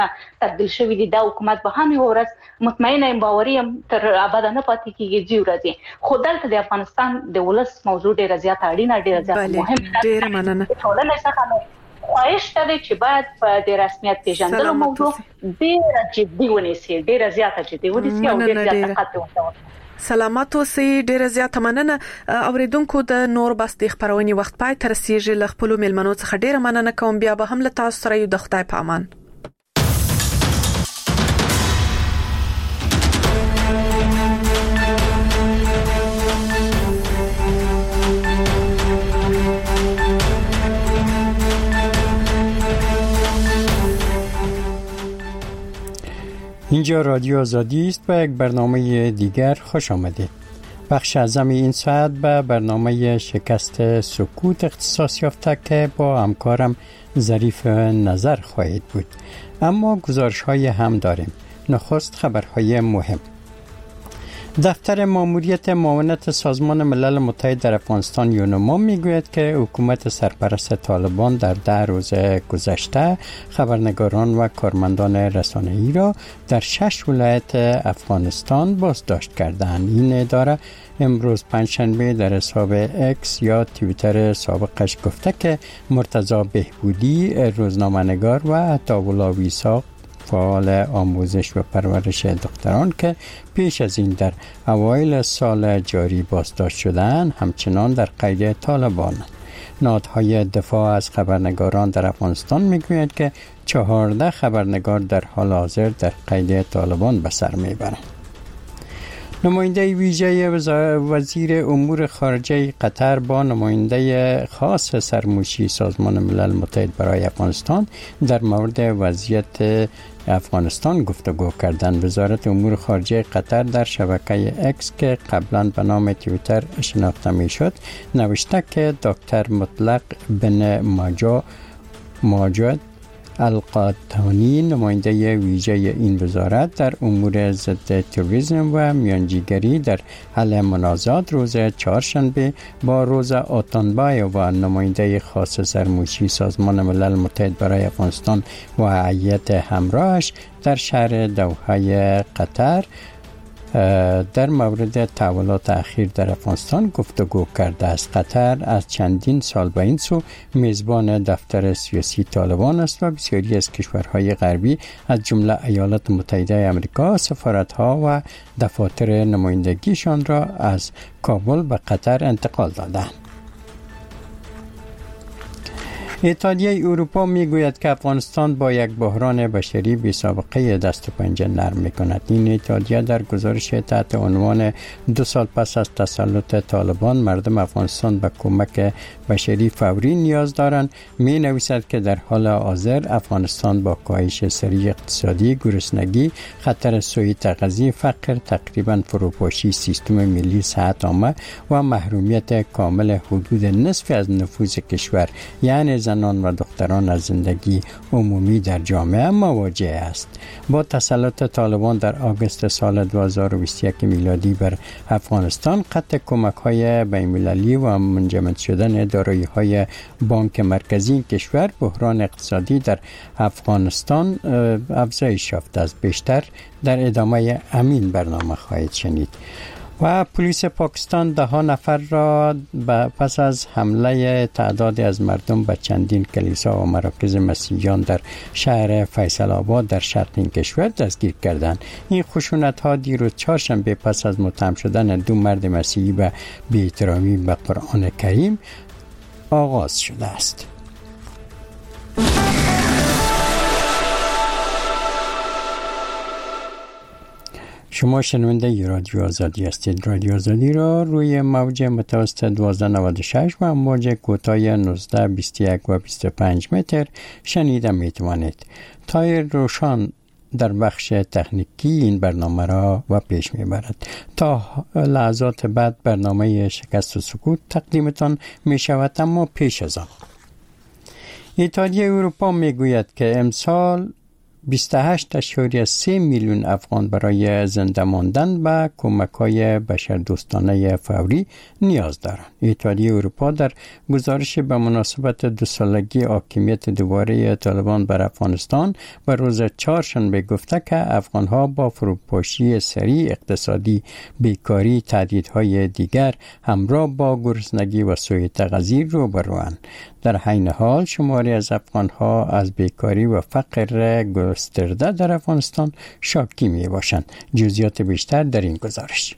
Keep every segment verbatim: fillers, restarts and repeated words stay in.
تبدیل شوی دی. دا حکومت به همین ورځ مطمئنه باوریم تر ابد نه پاتې کیږي جی ورځي. خو دلته د افغانستان د ولس موضوع ډیره زیات اړینه ډیره زیات مهمه. ډیره مننه. ټولنه څخه خواهش کوي چې باید په د رسمیت پیژندلو موضوع ډیره جدي ونیسي، ډیره زیاته جدي ونیسي او ډیره زیاته خط ورته. سلامات اوسئ. ډیره زیاته مننه. اوریدونکو د نور بس د خبرونې وخت پای تر رسیدي ل خپل میلمنو څخه ډیره مننه کوم. بیا به هم له تاسو سره یو. د خدای په امان. اینجا رادیو آزادی است و یک برنامه دیگر خوش آمدید. بخش اعظم این ساعت به برنامه شکست سکوت اختصاص یافته که با همکارم ظریف نظر خواهید بود. اما گزارش های هم داریم. نخست خبرهای مهم. دفتر ماموریت معاونت سازمان ملل متحد در افغانستان یونما میگوید که حکومت سرپرست طالبان در ده روز گذشته خبرنگاران و کارمندان رسانه‌ای را در شش ولایت افغانستان بازداشت کردند. این اداره امروز پنجشنبه در حساب اکس یا توییتر سابقش گفته که مرتضی بهبودی روزنامه‌نگار و عطاالله ویساق فعال آموزش و پرورش دختران که پیش از این در اوایل سال جاری بازداشت شدند همچنان در قید طالبان. نهادهای دفاع از خبرنگاران در افغانستان میگوید که چهارده خبرنگار در حال حاضر در قید طالبان به سر میبرند. نماینده ویژه وزیر امور خارجه قطر با نماینده خاص سرموشی سازمان ملل متحد برای افغانستان در مورد وضعیت افغانستان گفتگو کردند. وزارت امور خارجه قطر در شبکه اکس که قبلا به نام توییتر شناخته میشد نوشته که دکتر مطلق بن ماجا ماجد القاطانی نماینده ویژه این وزارت در امور ضد تروریسم و میانجیگری در حل منازعات روز چهارشنبه با روزا آتانبای و نماینده خاص سرموشی سازمان ملل متحد برای افغانستان و هیئت همراهش در شهر دوحه قطر در مورد تحولات اخیر در افغانستان گفتگو کرده است. قطر از چندین سال به این سو میزبان دفتر سیاسی طالبان است و بسیاری از کشورهای غربی از جمله ایالات متحده آمریکا سفارت‌ها و دفاتر نمایندگیشان را از کابل به قطر انتقال دادند. اتحادیه اروپا میگوید که افغانستان با یک بحران بشری بی سابقه دست و پنجه نرم میکند. این اتحادیه در گزارش تحت عنوان دو سال پس از تسلط طالبان مردم افغانستان به کمک بشری فوری نیاز دارند می نویسد که در حال حاضر افغانستان با کاهش سریع اقتصادی، گرسنگی، خطر سوء تغذیه، فقر، تقریبا فروپاشی سیستم ملی صحت عامه و محرومیت کامل حدود نصف از نفوذ کشور یعنی زنان و دختران از زندگی عمومی در جامعه مواجه است. با تسلط طالبان در آگوست سال دو هزار و بیست و یک میلادی بر افغانستان قطع کمک‌های بین‌المللی و منجمد شدن دارایی‌های بانک مرکزی کشور بحران اقتصادی در افغانستان افزایش یافته است. بیشتر در ادامه همین برنامه خواهید شنید. و پلیس پاکستان ده ها نفر را پس از حمله تعدادی از مردم به چندین کلیسا و مراکز مسیحیان در شهر فیصل آباد در شرق این کشور دستگیر کردند. این خشونت‌ها دیروز چهارشنبه پس از متهم شدن دو مرد مسیحی به بی‌احترامی به قرآن کریم آغاز شده است. شما شنونده رادیو آزادی هستید. رادیو آزادی را روی موج متوسط دوازده نود و شش و موج کوتاه نوزده بیست و یک و بیست و پنج متر شنیده می توانید. تایر روشان در بخش تکنیکی این برنامه را و پیش می برد. تا لحظات بعد برنامه شکست و سکوت تقدیمتان می شود، اما پیش از آن اتحادیه اروپا می گوید که امسال بیست و هشت ممیز سه میلیون افغان برای زنده ماندن به کمک‌های بشردوستانه فوری نیاز دارند. اتحادیه اروپا در گزارش به مناسبت دو سالگی حاکمیت دوباره طالبان بر افغانستان به روز چهارشنبه گفته که افغان‌ها با فروپاشی سریع اقتصادی، بیکاری، تهدیدهای دیگر همراه با گرسنگی و سوء تغذیه روبروند. در حین حال شماری از افغان‌ها از بیکاری و فقر گسترده در افغانستان شاکی می باشند. جزئیات بیشتر در این گزارش.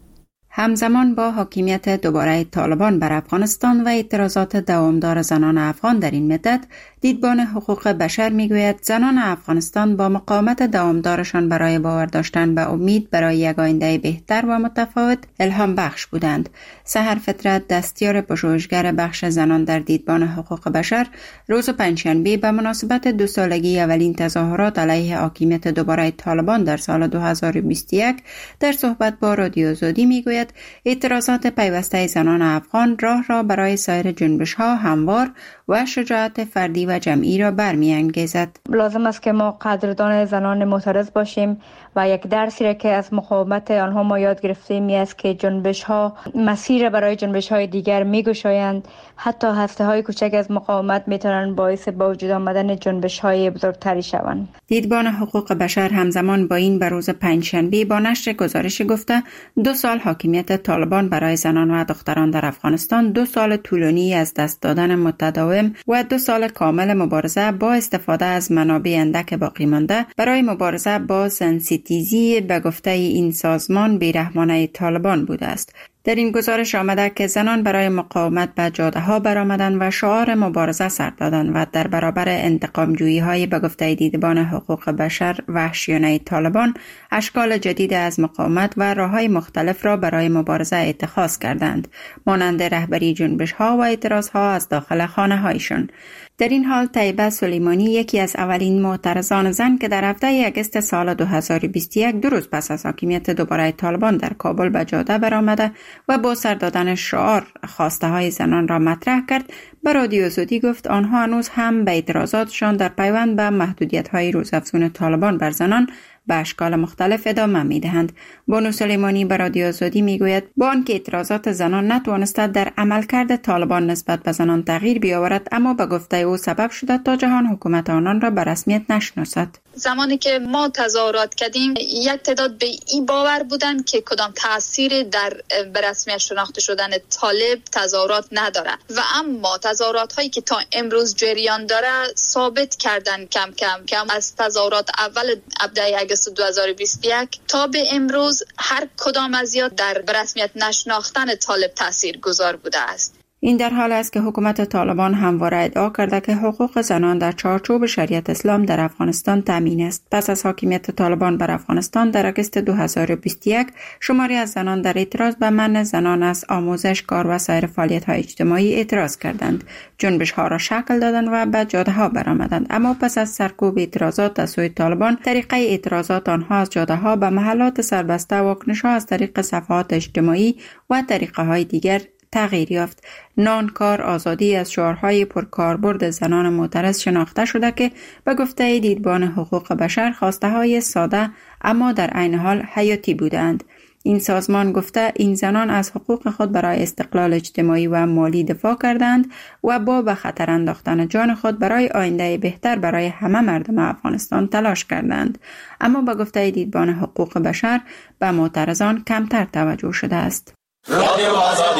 همزمان با حاکمیت دوباره طالبان بر افغانستان و اعتراضات دوامدار زنان افغان در این مدت، دیدبان حقوق بشر میگوید زنان افغانستان با مقاومت دوامدارشان برای باور داشتن به امید برای یک آینده بهتر و متفاوت الهام بخش بودند. سحر فطرت، دستیار پژوهشگر بخش زنان در دیدبان حقوق بشر، روز پنجشنبه به مناسبت دو سالگی اولین تظاهرات علیه حاکمیت دوباره طالبان در سال دو هزار و بیست و یک در صحبت با رادیو آزادی میگوید اعتراضات پیوسته زنان افغان راه را برای سایر جنبش‌ها هموار و شجاعت فردی و جمعی را برمی‌انگیزد. لازم است که ما قدردان زنان معترض باشیم و یک درسی را که از مقاومت آنها ما یاد گرفتیم است که جنبش‌ها مسیر برای جنبش‌های دیگر می‌گشایند. حتی هسته‌های کوچک از مقاومت می‌توانند باعث به وجود آمدن جنبش‌های بزرگتری شوند. دیدبان حقوق بشر همزمان با این به روز پنجشنبه با نشر گزارش گفته دو سال حاکمیت طالبان برای زنان و دختران در افغانستان، دو سال طولانی از دست دادن متداوم و دو سال کامل مبارزه با استفاده از منابع اندک باقی مانده برای مبارزه با سنسیتیزی به گفته این سازمان بیرحمانه طالبان بوده است. در این گزارش آمده که زنان برای مقاومت به جاده ها برآمدند و شعار مبارزه سر دادند و در برابر انتقام جویی های به گفته دیدبان حقوق بشر وحشیانه طالبان اشکال جدید از مقاومت و راه‌های مختلف را برای مبارزه اتخاذ کردند، مانند رهبری جنبش ها و اعتراض ها از داخل خانه هایشان. در این حال طیبه سلیمانی، یکی از اولین معترضان زن که در هفته آگوست سال دو هزار و بیست و یک دو روز پس از حاکمیت دوباره طالبان در کابل به جاده برآمده و با سر دادن شعار خواسته های زنان را مطرح کرد، به رادیو آزادی گفت آنها هنوز هم به اعتراضاتشان در پیوند به محدودیت های روزافزون طالبان بر زنان به اشکال مختلف ادامه می‌دهند. بانو سلیمانی به رادیو آزادی میگوید با آنکه اعتراضات زنان نتوانسته در عملکرد طالبان نسبت به زنان تغییر بیاورد، اما به گفته او سبب شده تا جهان حکومت آنان را به رسمیت نشناسد. زمانی که ما تظاهرات کردیم، یک تعداد به این باور بودند که کدام تأثیر در به رسمیت شناخته شدن طالب تظاهرات نداره و اما تظاهرات هایی که تا امروز جریان داره ثابت کردن کم کم کم از تظاهرات اول ابدای آگوست دو هزار و بیست و یک تا به امروز هر کدام از یا در به رسمیت نشناختن طالب تأثیر گذار بوده است. این در حال است که حکومت طالبان همواره ادعا کرده که حقوق زنان در چارچوب شریعت اسلام در افغانستان تامین است. پس از حاکمیت طالبان بر افغانستان در آگوست دو هزار و بیست و یک، شماری از زنان در اعتراض به منع زنان از آموزش، کار و سایر فعالیت‌های اجتماعی اعتراض کردند. جنبش‌ها را شکل دادند و به جاده‌ها برآمدند. اما پس از سرکوب اعتراضات از سوی طالبان، طریقه اعتراضات آنها از جاده‌ها به محلات سربسته، واکنش‌ها از طریق صفحات اجتماعی و طریقه‌های دیگر تغییر یافت. نان، کار، آزادی از شعارهای پرکاربرد زنان معترض شناخته شده که به گفته دیدبان حقوق بشر خواسته های ساده اما در عین حال حیاتی بودند. این سازمان گفته این زنان از حقوق خود برای استقلال اجتماعی و مالی دفاع کردند و با به خطر انداختن جان خود برای آینده بهتر برای همه مردم افغانستان تلاش کردند. اما به گفته دیدبان حقوق بشر به معترضان کمتر توجه شده است. رادیو آزادی.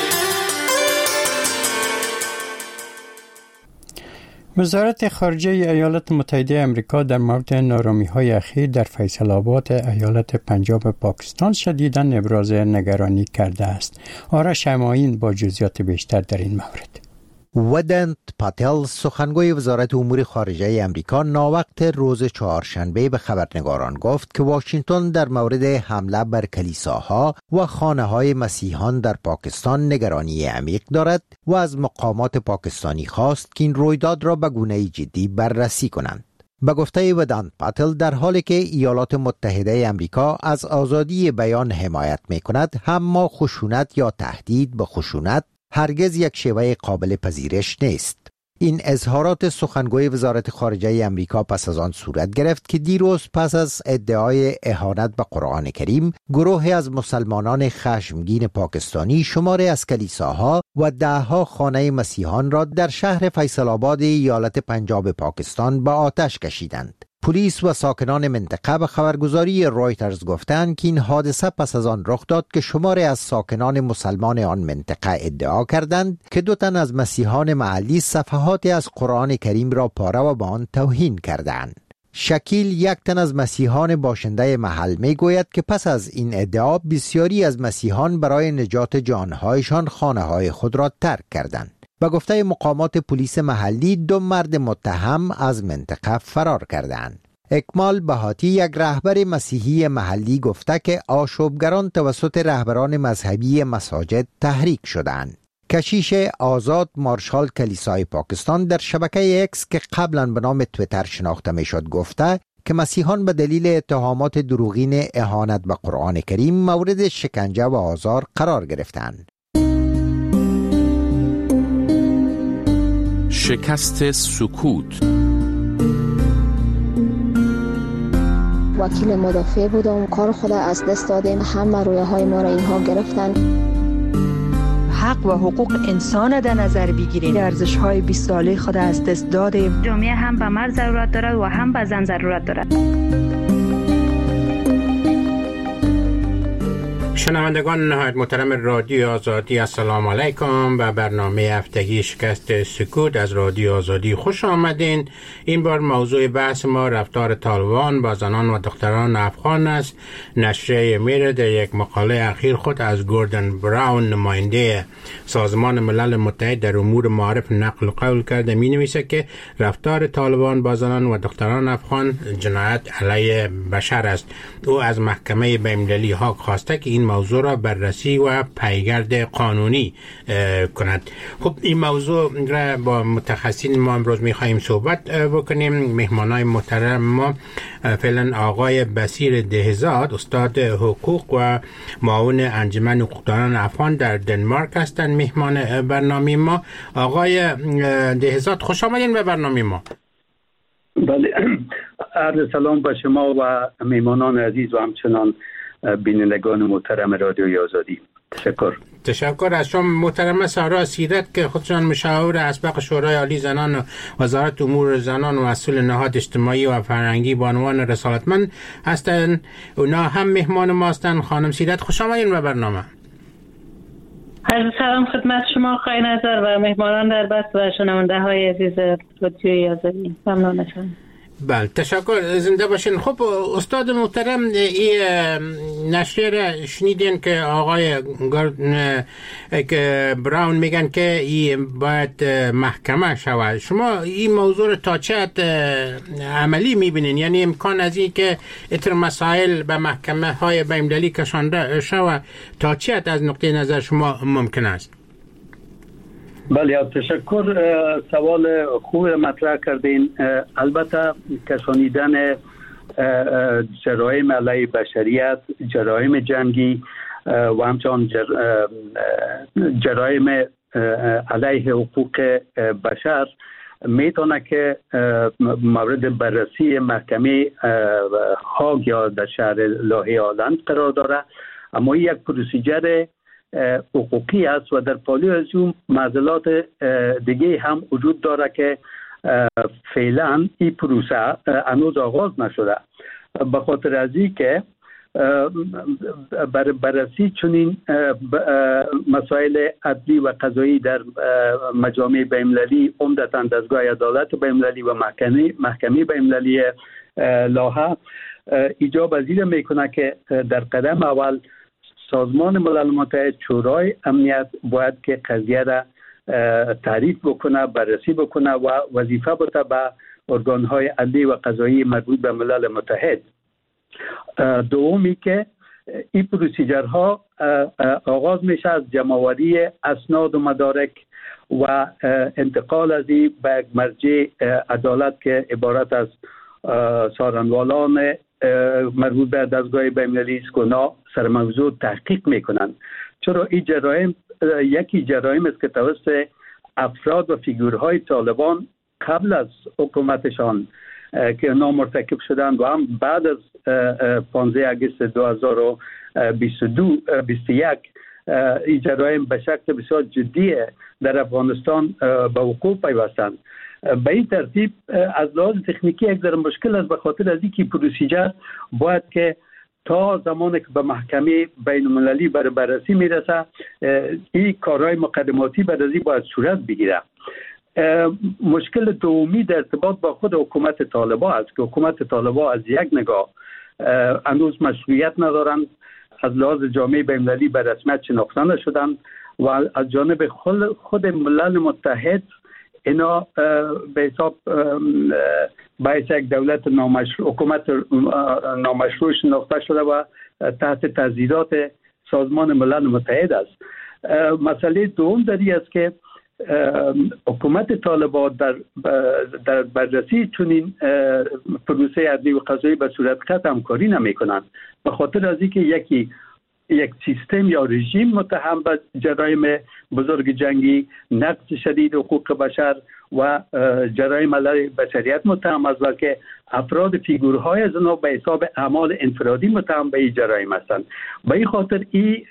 وزارت خارجه ایالات متحده آمریکا در مورد نارامی‌های اخیر در فیصل آباد ایالت پنجاب پاکستان شدیداً ابراز نگرانی کرده است. آرش همایون با جزئیات بیشتر در این مورد. ودانت پاتل، سخنگوی وزارت امور خارجه امریکا، ناوقت روز چهارشنبه به خبرنگاران گفت که واشنگتن در مورد حمله بر کلیساها و خانه‌های مسیحیان در پاکستان نگرانی عمیق دارد و از مقامات پاکستانی خواست که این رویداد را به گونه‌ای جدی بررسی کنند. به گفته ودانت پاتل، در حالی که ایالات متحده امریکا از آزادی بیان حمایت می‌کند، اما خشونت یا تهدید به خشونت هرگز یک شیوه قابل پذیرش نیست. این اظهارات سخنگوی وزارت خارجه امریکا پس از آن صورت گرفت که دیروز پس از ادعای اهانت به قرآن کریم، گروهی از مسلمانان خشمگین پاکستانی شماری از کلیساها و دهها خانه مسیحیان را در شهر فیصل آباد ایالت پنجاب پاکستان به آتش کشیدند. پلیس و ساکنان منطقه به خبرگزاری رویترز گفتند که این حادثه پس از آن رخ داد که شماری از ساکنان مسلمان آن منطقه ادعا کردند که دو تن از مسیحیان محلی صفحاتی از قرآن کریم را پاره و به آن توهین کردند. شکیل، یک تن از مسیحیان باشنده محل می گوید که پس از این ادعا بسیاری از مسیحیان برای نجات جانهایشان خانه های خود را ترک کردند. به گفته مقامات پلیس محلی، دو مرد متهم از منطقه فرار کردند. اکمال بهاتی، یک رهبر مسیحی محلی، گفته که آشوبگران توسط رهبران مذهبی مساجد تحریک شدند. کشیش آزاد مارشال کلیسای پاکستان در شبکه اکس که قبلا به نام تویتر شناخته میشد گفته که مسیحیان به دلیل اتهامات دروغین اهانت به قرآن کریم مورد شکنجه و آزار قرار گرفتند. شکست سکوت. وکیل مدافع بودم، کار خود از دست دادیم، همه رویه های ما را اینها گرفتن. حق و حقوق انسان در نظر بگیریم، ارزش های بیست ساله خود از دست دادیم. جامعه هم به مرد ضرورت دارد و هم به زن ضرورت دارد. شنوندگان نهایت محترم رادیو آزادی، السلام علیکم. و برنامه هفتگی شکست سکوت از رادیو آزادی خوش آمدین. این بار موضوع بحث ما رفتار طالبان با زنان و دختران افغان است. نشریه میره در یک مقاله اخیر خود از گوردن براون، نماینده سازمان ملل متحد در امور معارف، نقل قول کرده. می نویسه که رفتار طالبان با زنان و دختران افغان جنایت علیه بشر است. او از محکمه بین‌المللی هاگ خواسته که این موضوع را بررسی و پیگرد قانونی کند. خب این موضوع را با متخصصین ما امروز می‌خواهیم صحبت بکنیم. مهمانای محترم ما فعلا آقای بصیر دهزاد، استاد حقوق و معاون انجمن حقوقدانان افغان در دنمارک هستند مهمان برنامه ما. آقای دهزاد خوش آمدین به برنامه ما. بله، عرض سلام به شما و مهمانان عزیز و همچنان بینندگان محترم رادیوی آزادی. تشکر. تشکر از شما محترمه سارا سیرت که خودشان مشاور اسبق شورای عالی زنان و وزارت امور زنان و مسئول نهاد اجتماعی و فرهنگی بانوان رسالتمند هستند. اونا هم مهمان ما هستند. خانم سیرت خوش آمدین به برنامه. عرض سلام خدمت شما آقای نظر و مهمانان در بس و شنونده های عزیز رادیوی آزادی. ممنونتم. بله تشکر، زنده باشین. خب استاد محترم، این نشریه را شنیدین که آقای براون میگن که این باید محکمه شود. شما این موضوع رو تا چه حد عملی میبینین؟ یعنی امکان از این که اتر مسائل به محکمه های بین‌المللی کشانده شود تا چه حد از نقطه نظر شما ممکن است؟ بله تشکر، سوال خوب مطرح کردین. البته کشانیدن جرایم علیه بشریت، جرایم جنگی و همچنان جرایم علیه حقوق بشر میتونه که مورد بررسی محکمه هاگ یا در شهر لاهه هالند قرار داره، اما یک پروسیجر حقوقی است و در پالی از اون معضلات دیگه هم وجود داره که فعلا این پروسه هنوز آغاز نشده. به خاطر از این که بر بررسی چنین مسائل عدلی و قضایی در مجامع بین‌المللی، عمدتاً دستگاه عدالت بین‌المللی و محکمه محکمه بین‌المللی لاهه، ایجاب پذیر میکنه که در قدم اول سازمان ملل متحد، شورای امنیت باید که قضیه را تعریف بکنه، بررسی بکنه و وظیفه بده به ارگان‌های عدلی و قضایی مربوط به ملل متحد. دومی که این پروسیجرها آغاز میشه از جمع‌آوری اسناد و مدارک و انتقال از این به مرجع عدالت که عبارت از سارنوالان مربوط به دستگاه بین‌المللی است که اونا سر موضوع تحقیق میکنن. چرا این جرایم یکی جرایم است که توسط افراد و فیگورهای طالبان قبل از حکومتشان که نامرتکب شدند و هم بعد از پانزده آگوست دو هزار و بیست و دو بیست و یک این جرایم به شکل بسیار جدی در افغانستان به وقوع پیوستند. به این ترتیب از لحاظ تکنیکی یک ذره مشکل است، به خاطر از اینکه پروسیجر باید که تا زمانی که به محکمه بین المللی بر بررسی میرسه این کارهای مقدماتی بعد از این باید صورت بگیره. مشکل دومی در ارتباط با خود حکومت طالبان است که حکومت طالبان از یک نگاه هنوز مشروعیت ندارند، از لحاظ جامعه بین‌المللی به رسمیت شناخته نشدند و از جانب خود ملل متحد اینا به حساب باعث یک دولت نامشروع، حکومت نامشروع شناخته شده و تحت تضییعات سازمان ملل متحد است. مسئله دوم در این است که حکومت طالبان در در بررسی چنین پروسه عدلی و قضایی به صورت قطع همکاری نمی کنند، به خاطر از اینکه یکی یک سیستم یا رژیم متهم به جرایم بزرگ جنگی، نقض شدید حقوق بشر و جرایم علیه بشریت متهم است و که افراد فیگورهای از آنها به حساب اعمال انفرادی متهم به این جرایم هستند. به این خاطر این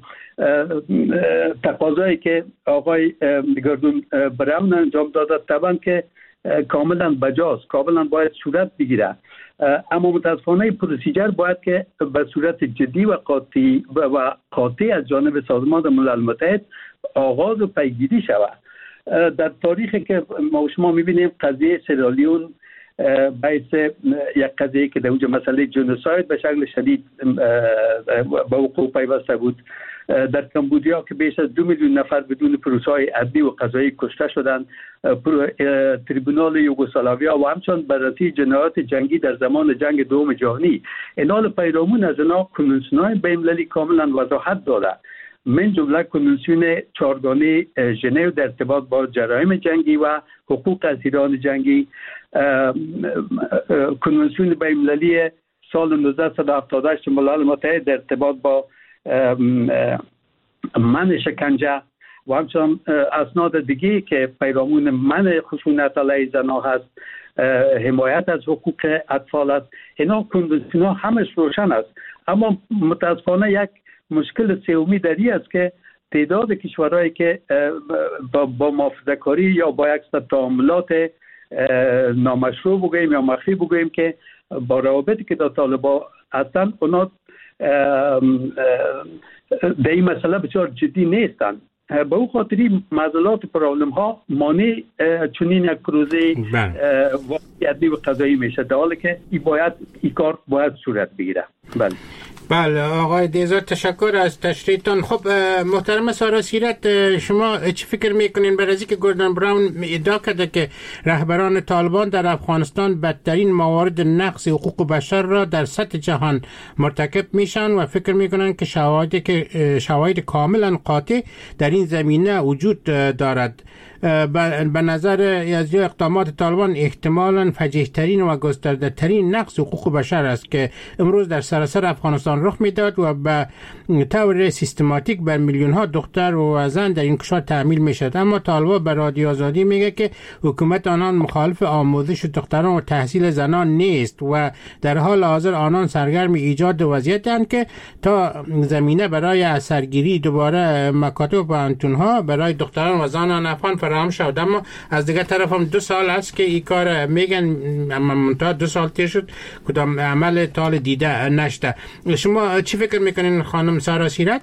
تقاضایی که آقای گردون برامن انجام داده طبعا که کاملا بجاست، کاملا باید صورت بگیره، اما متاسفانه پروسیجر باید که به صورت جدی و قاطع و قاطع از جانب سازمان ملل متحد آغاز و پیگیری شود. در تاریخی که ما و شما می‌بینیم قضیه سیرالیون باعث یک قضیه که در اونجا مسئله جنوساید به شکل شدید به وقوع پیوسته بود. در کمبودیا که بیش از دو میلیون نفر بدون پروسه‌های عدلی و قضایی کشته شدند، تریبونال یوگسلاویا و همچنین بررسی جنایات جنگی در زمان جنگ دوم جهانی، اینال پیرامون از اینا کنوانسیون‌های بین‌المللی کاملا وضاحت داده، من جمله کنوانسیون چهارگانه ژنو در ارتباط با جرایم جنگی و حقوق اسیران جنگی، کنوانسیون بین‌المللی سال نوزده هفتاد و هشت ملل متحد در ارتباط با منع شکنجه و همچنان اسناد دیگه که پیرامون منع خشونت علیه زنان هست، حمایت از حقوق اطفال است. اینا کنوانسیون ها همش روشن است، اما متاسفانه یک مشکل سومی در این است که تعداد کشورهایی که با, با محافظه‌کاری یا با یک سری تعاملات نامشروع بگوییم یا مخفی بگوییم که با روابطی که در طالبان هستند اونا به این مسئله بسیار جدی نیستند. به او خاطری معضلات و پرابلم ها مانع چنین یک پروژه واقعی و قضایی میشه، در حالی که این باید این کار باید صورت بگیره. بله بله آقای دیزار تشکر از تشریحتان. خب محترم سارا سیرت، شما چی فکر میکنین برای اینکه گوردن براون ادعا کرده که رهبران طالبان در افغانستان بدترین موارد نقض حقوق بشر را در سطح جهان مرتکب میشن و فکر میکنن که شواهدی که شواهد کاملا قاطع در این زمینه وجود دارد. به نظر از اقدامات طالبان احتمالاً فجیح‌ترین و گسترده‌ترین نقض حقوق بشر است که امروز در سراسر افغانستان رخ میداد و به طور سیستماتیک بر میلیون‌ها دختر و زن در این کشور تحمیل میشد. اما طالبان به رادیو آزادی میگه که حکومت آنان مخالف آموزش دختران و تحصیل زنان نیست و در حال حاضر آنان سرگرم ایجاد وضعیتند که تا زمینه برای سرگیری دوباره مکاتب و پانتون‌ها برای دختران و زنان افغان فراهم شد. اما از دیگر طرف هم دو سال است که این کار میگن، اما منتها دو سال تیر شد کدام عمل تال دیده نشده. شما چی فکر میکنین خانم سارا سیرت؟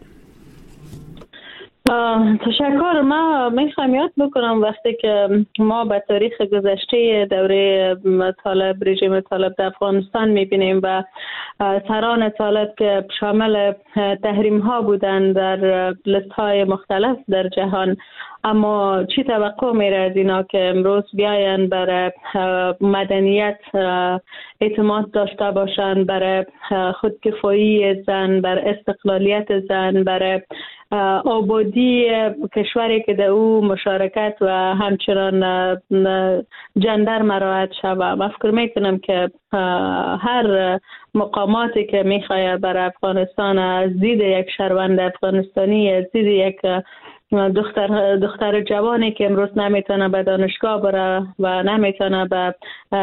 تشکر. ما میخوام یاد بکنم وقتی که ما به تاریخ گذشته دوره طالب، رژیم طالب در افغانستان میبینیم و سران طالب که شامل تحریم ها بودن در لیست های مختلف در جهان، اما چی توقع میره از اینا که امروز بیاین برای مدنیت اعتماد داشته باشند، برای خودکفایی زن، برای استقلالیت زن، برای آبادی کشوری که در او مشارکت و همچنان جندر مراعات شود. من فکر میکنم که هر مقاماتی که میخواد برای افغانستان از دید یک شهروند افغانستانی، از دید یک دختر دختر جوانی که امروز نمیتونه به دانشگاه بره و نمیتونه به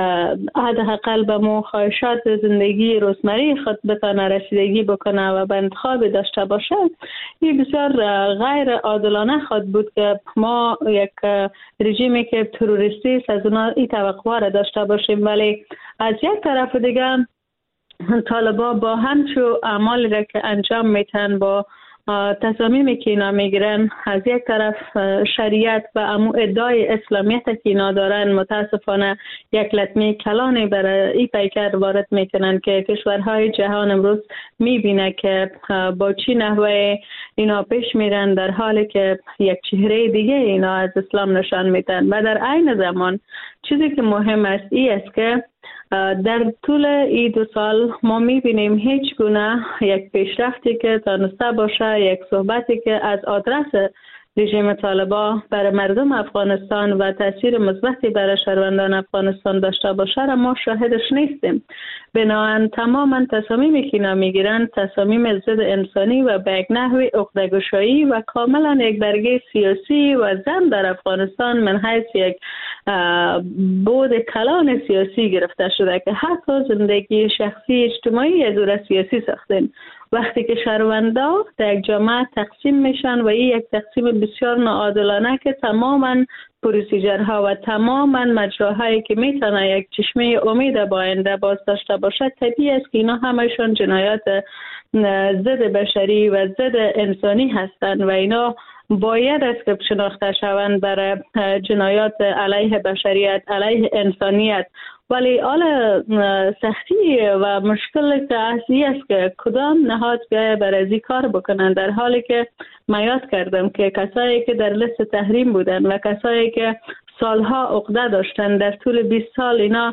حداقل به مخواهشات زندگی روزمره خود بتونه رسیدگی بکنه و به انتخاب داشته باشه، این بسیار غیر عادلانه خود بود که ما یک رژیمی که تروریستی است از اونا این توقع را داشته باشیم. ولی از یک طرف دیگه طالبان با همچو اعمالی را که انجام میتن، با تصامیمی که اینا میگیرن، از یک طرف شریعت و امو ادعای اسلامیت که اینا دارن متاسفانه یک لطمه کلانی برای این پیکر وارد میکنن که کشورهای جهان امروز میبینه که با چی نحوه اینا پیش میرن، در حالی که یک چهره دیگه اینا از اسلام نشان میدن. و در عین زمان چیزی که مهم است این است که در طول این دو سال ما میبینیم هیچ گونه یک پیشرفتی که تانسته باشه، یک صحبتی که از آدرس رژیم طالبان برای مردم افغانستان و تاثیر مثبتی برای شهروندان افغانستان داشته باشه را ما شاهدش نیستیم. بنابراین تماما تصامیمی که اینا میگیرن تصامیم ضد انسانی و به یک نحو عقده‌گشایی و کاملا یک برگه سیاسی و زن در افغانستان من حیث یک بود کلان سیاسی گرفته شده که حتی زندگی شخصی اجتماعی از او سیاسی ساختن. وقتی که شهروندا در یک جامعه تقسیم میشن و این یک تقسیم بسیار ناعادلانه که تماما پروسیجرها و تماما مجراهایی که میتونه یک چشمه امید با آینده باز داشته باشه، طبیعی است که اینا همشون جنایات ضد بشری و ضد انسانی هستند و اینا باید است که شناخته شوند برای جنایات علیه بشریت، علیه انسانیت. ولی حال سختی و مشکل که اصلی است که کدام نهاد بیایه برای کار بکنن، در حالی که من یاد کردم که کسایی که در لیست تحریم بودن و کسایی که سالها عقده داشتن در طول بیست سال اینا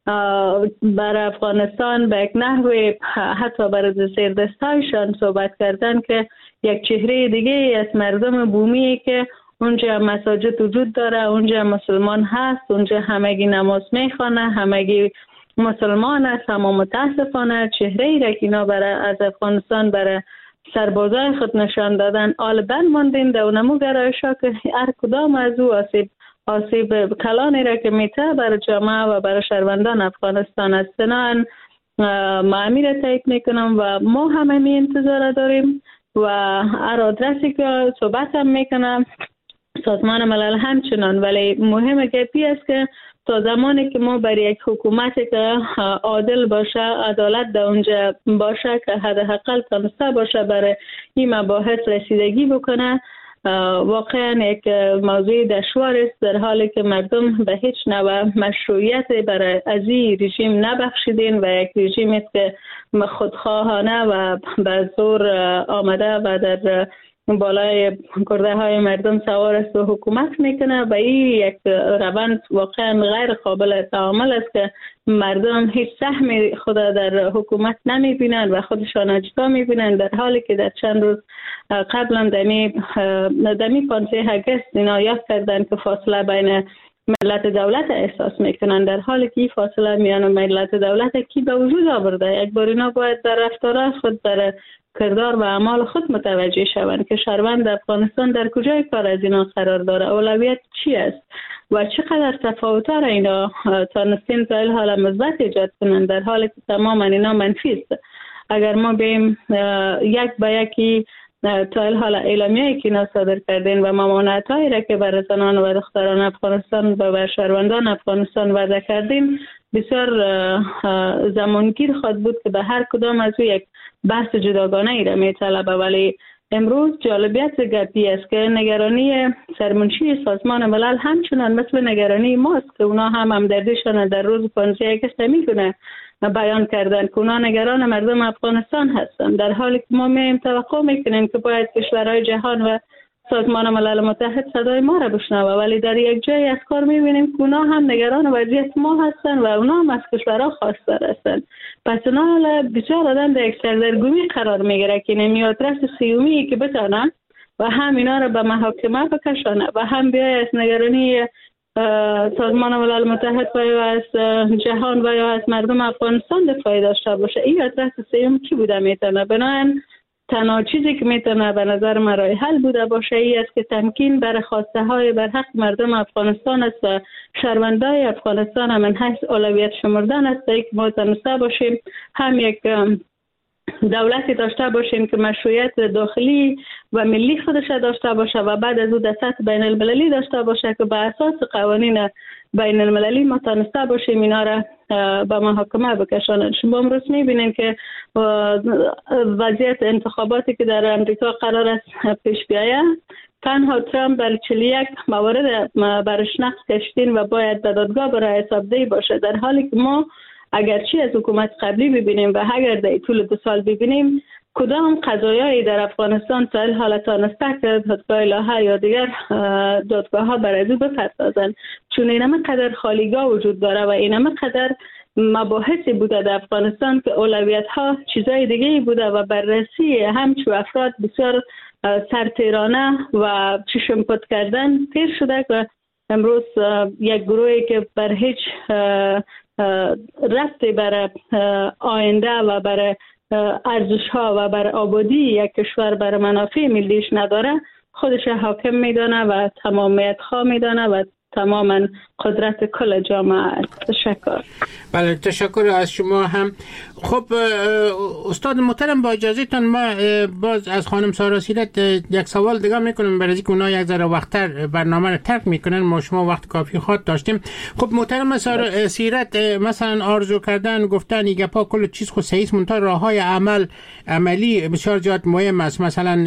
برای افغانستان به یک نحوی حتی برای زیردستایشان صحبت کردن که یک چهره دیگه از مردم بومی که اونجا مساجد وجود داره، اونجا مسلمان هست، اونجا همگی نماز میخوانه، همگی مسلمان است. اما متاسفانه چهره ای را که اینا برای از افغانستان برای سربازای خود نشان دادن آل بند ماندین در اونمو گرایشا که هر کدام از او آسیب آسیب کلانی را که میته برای جامعه و برای شهروندان افغانستان است. بنابراین معمی را تایید میکنم و ما همه می انتظار داریم و هر آدرسی که صحبت هم میکنم سازمان ملل همچنان. ولی مهمه که پی است که تا زمانی که ما برای یک حکومتی که عادل باشه، عدالت در اونجا باشه، که حداقل تانسته باشه برای این مباحث رسیدگی بکنه، واقعا یک موضوع دشوار است، در حالی که مردم به هیچ نوع مشروعیت برای از این رژیم نبخشیدین و یک رژیم است که خودخواهانه و به زور آمده و در بالای کرده های مردم سوار است و حکومت میکنه. و این یک روند واقعا غیر قابل تعامل است که مردم هیچ سهمی خود در حکومت نمیبینن و خودشان اجدا میبینن، در حالی که در چند روز قبلا دمی دمی پانزده اگست اینا یاد کردن که فاصله بین ملت دولت احساس میکنن، در حالی که این فاصله میان ملت دولت کی به وجود آورده. یک بار اینا باید در رفتار خود در کردار و اعمال خود متوجه شوند که شهروند افغانستان در کجای کار از اینا قرار داره، اولویت چی است و چقدر تفاوت‌ها را اینا تانستین تا این حال مثبت ایجاد کنند، در حالی که تماما اینا منفی است. اگر ما بیم یک به یکی تا این حال اعلامیه‌ای که اینا صادر کردین و ممانعت‌هایی را که بر زنان و دختران افغانستان و بر شهروندان افغانستان وضع کردین، بسیار زمانگیر خواهد بود که به هر کدام از او یک بحث جداگانه ای را می‌طلبه. ولی امروز جالبیت گپی است که نگرانی سرمنشی سازمان ملل همچنان مثل نگرانی ماست که اونا هم همدردیشان در روز پانزده اگست میکنه بیان کردن که اونا نگران مردم افغانستان هستند، در حالی که ما میم توقع میکنیم که باید کشورهای جهان و سازمان ملل متحد صدای ما را بشنوه. ولی در یک جای از کار میبینیم که اونا هم نگران وضعیت ما هستند و اونا هم از کشورها خواستار هستند. پس اونا بسیار آدم در یک سردرگمی قرار میگیره که نمیاد رس سیومی که بتانن و هم اینا را به محاکمه بکشانه و هم بیای از نگرانی سازمان ملل متحد و یا از جهان و یا از مردم افغانستان دفاعی داشته باشه. این آدرس سیوم کی بوده میتونه؟ بنابراین تنها چیزی که میتونه به نظر من راه حل بوده باشه ای است که تمکین بر خواسته های بر حق مردم افغانستان است و شهروندای افغانستان هم من حیث اولویت شمردن است که ما تنسته باشیم هم یک دولتی داشته باشیم که مشروعیت داخلی و ملی خودش داشته باشه و بعد از او در سطح بین المللی داشته باشه که به اساس قوانین بین المللی ما تانسته باشیم اینا را به محاکمه بکشانند. شما امروز میبینید که وضعیت انتخاباتی که در امریکا قرار است پیش بیاید، تنها ترامپ بر چهل و یک موارد برش نقض کشیدین و باید به دادگاه برای حسابدهی باشه، در حالی که ما اگرچه از حکومت قبلی ببینیم و اگر در طول دو سال ببینیم کدام قضایایی در افغانستان تا این حال تانسته که دادگاه لاهه یا دیگر دادگاه ها برای او بپردازند، چون اینمه قدر خالیگاه وجود داره و اینمه قدر مباحثی بوده در افغانستان که اولویت ها چیزای دیگه بوده و بررسی همچو افراد بسیار سرتیرانه و چشم پد کردن تیر شده که امروز یک گروهی که بر هیچ رفتی بر آینده و بر ارزش ها و بر آبادی یک کشور بر منافع ملیش نداره خودش حاکم میدانه و تمامیت خواه میدانه و تماما قدرت کل جامعه است. تشکر. بله تشکر از شما هم. خب استاد محترم با اجازهتان ما باز از خانم سارا سیرت یک سوال دیگه میکنم برای اینکه اونا یک ذره وقتتر برنامه رو ترک میکنن، ما شما وقت کافی خود داشتیم. خب محترم سارا سیرت مثلا آرزو کردن گفتن ایگه پا کل چیز خود صحیح منتها راه های عمل عملی بسیار زیاد مهم است. مثلا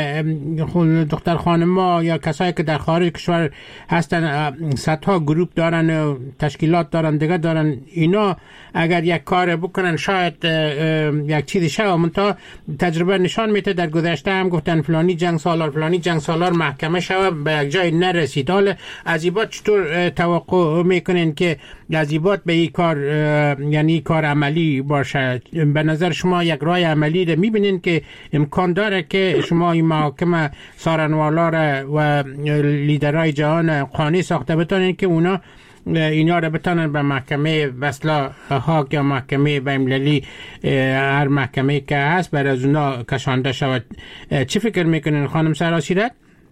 دختر خانم‌ها یا کسایی که در خارج کشور هستن صدها گروپ دارن و تشکیلات دارن دیگه دارن، اینا اگر یک کار بکنن شاید یک چیزی شو. منتها تجربه نشان میده در گذشته هم گفتن فلانی جنگ سالار فلانی جنگ سالار محکمه شو به یک جای نرسید. حالا از این بعد چطور توقع میکنین که از این بعد به این کار یعنی کار عملی باشه؟ به نظر شما یک راه عملی رو میبینین که امکان داره که شما این محاکمه سارنوالا و لیدرهای جهان قانع ساخته بتونین که اونا اینا رو بتونن به محکمه وصلا هاگ یا محکمه بین‌المللی هر محکمه که هست برای از اونا کشانده شود؟ چی فکر میکنین خانم سارا سیرت؟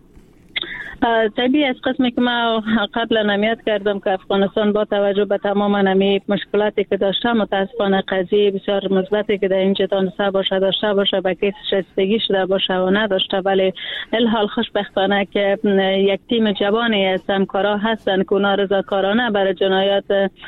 طبیعی از قسمی که ما قبلا نمیاد کردم که افغانستان با توجه به تمام نمی مشکلاتی که داشته متاسفانه قضیه بسیار مثبتی که در اینجا تانسته باشه داشته باشه به کیس شایستگی شده باشه و نداشته، ولی الحال خوشبختانه که یک تیم جوانی از همکارا هستن که اونا رضاکارانه برای جنایات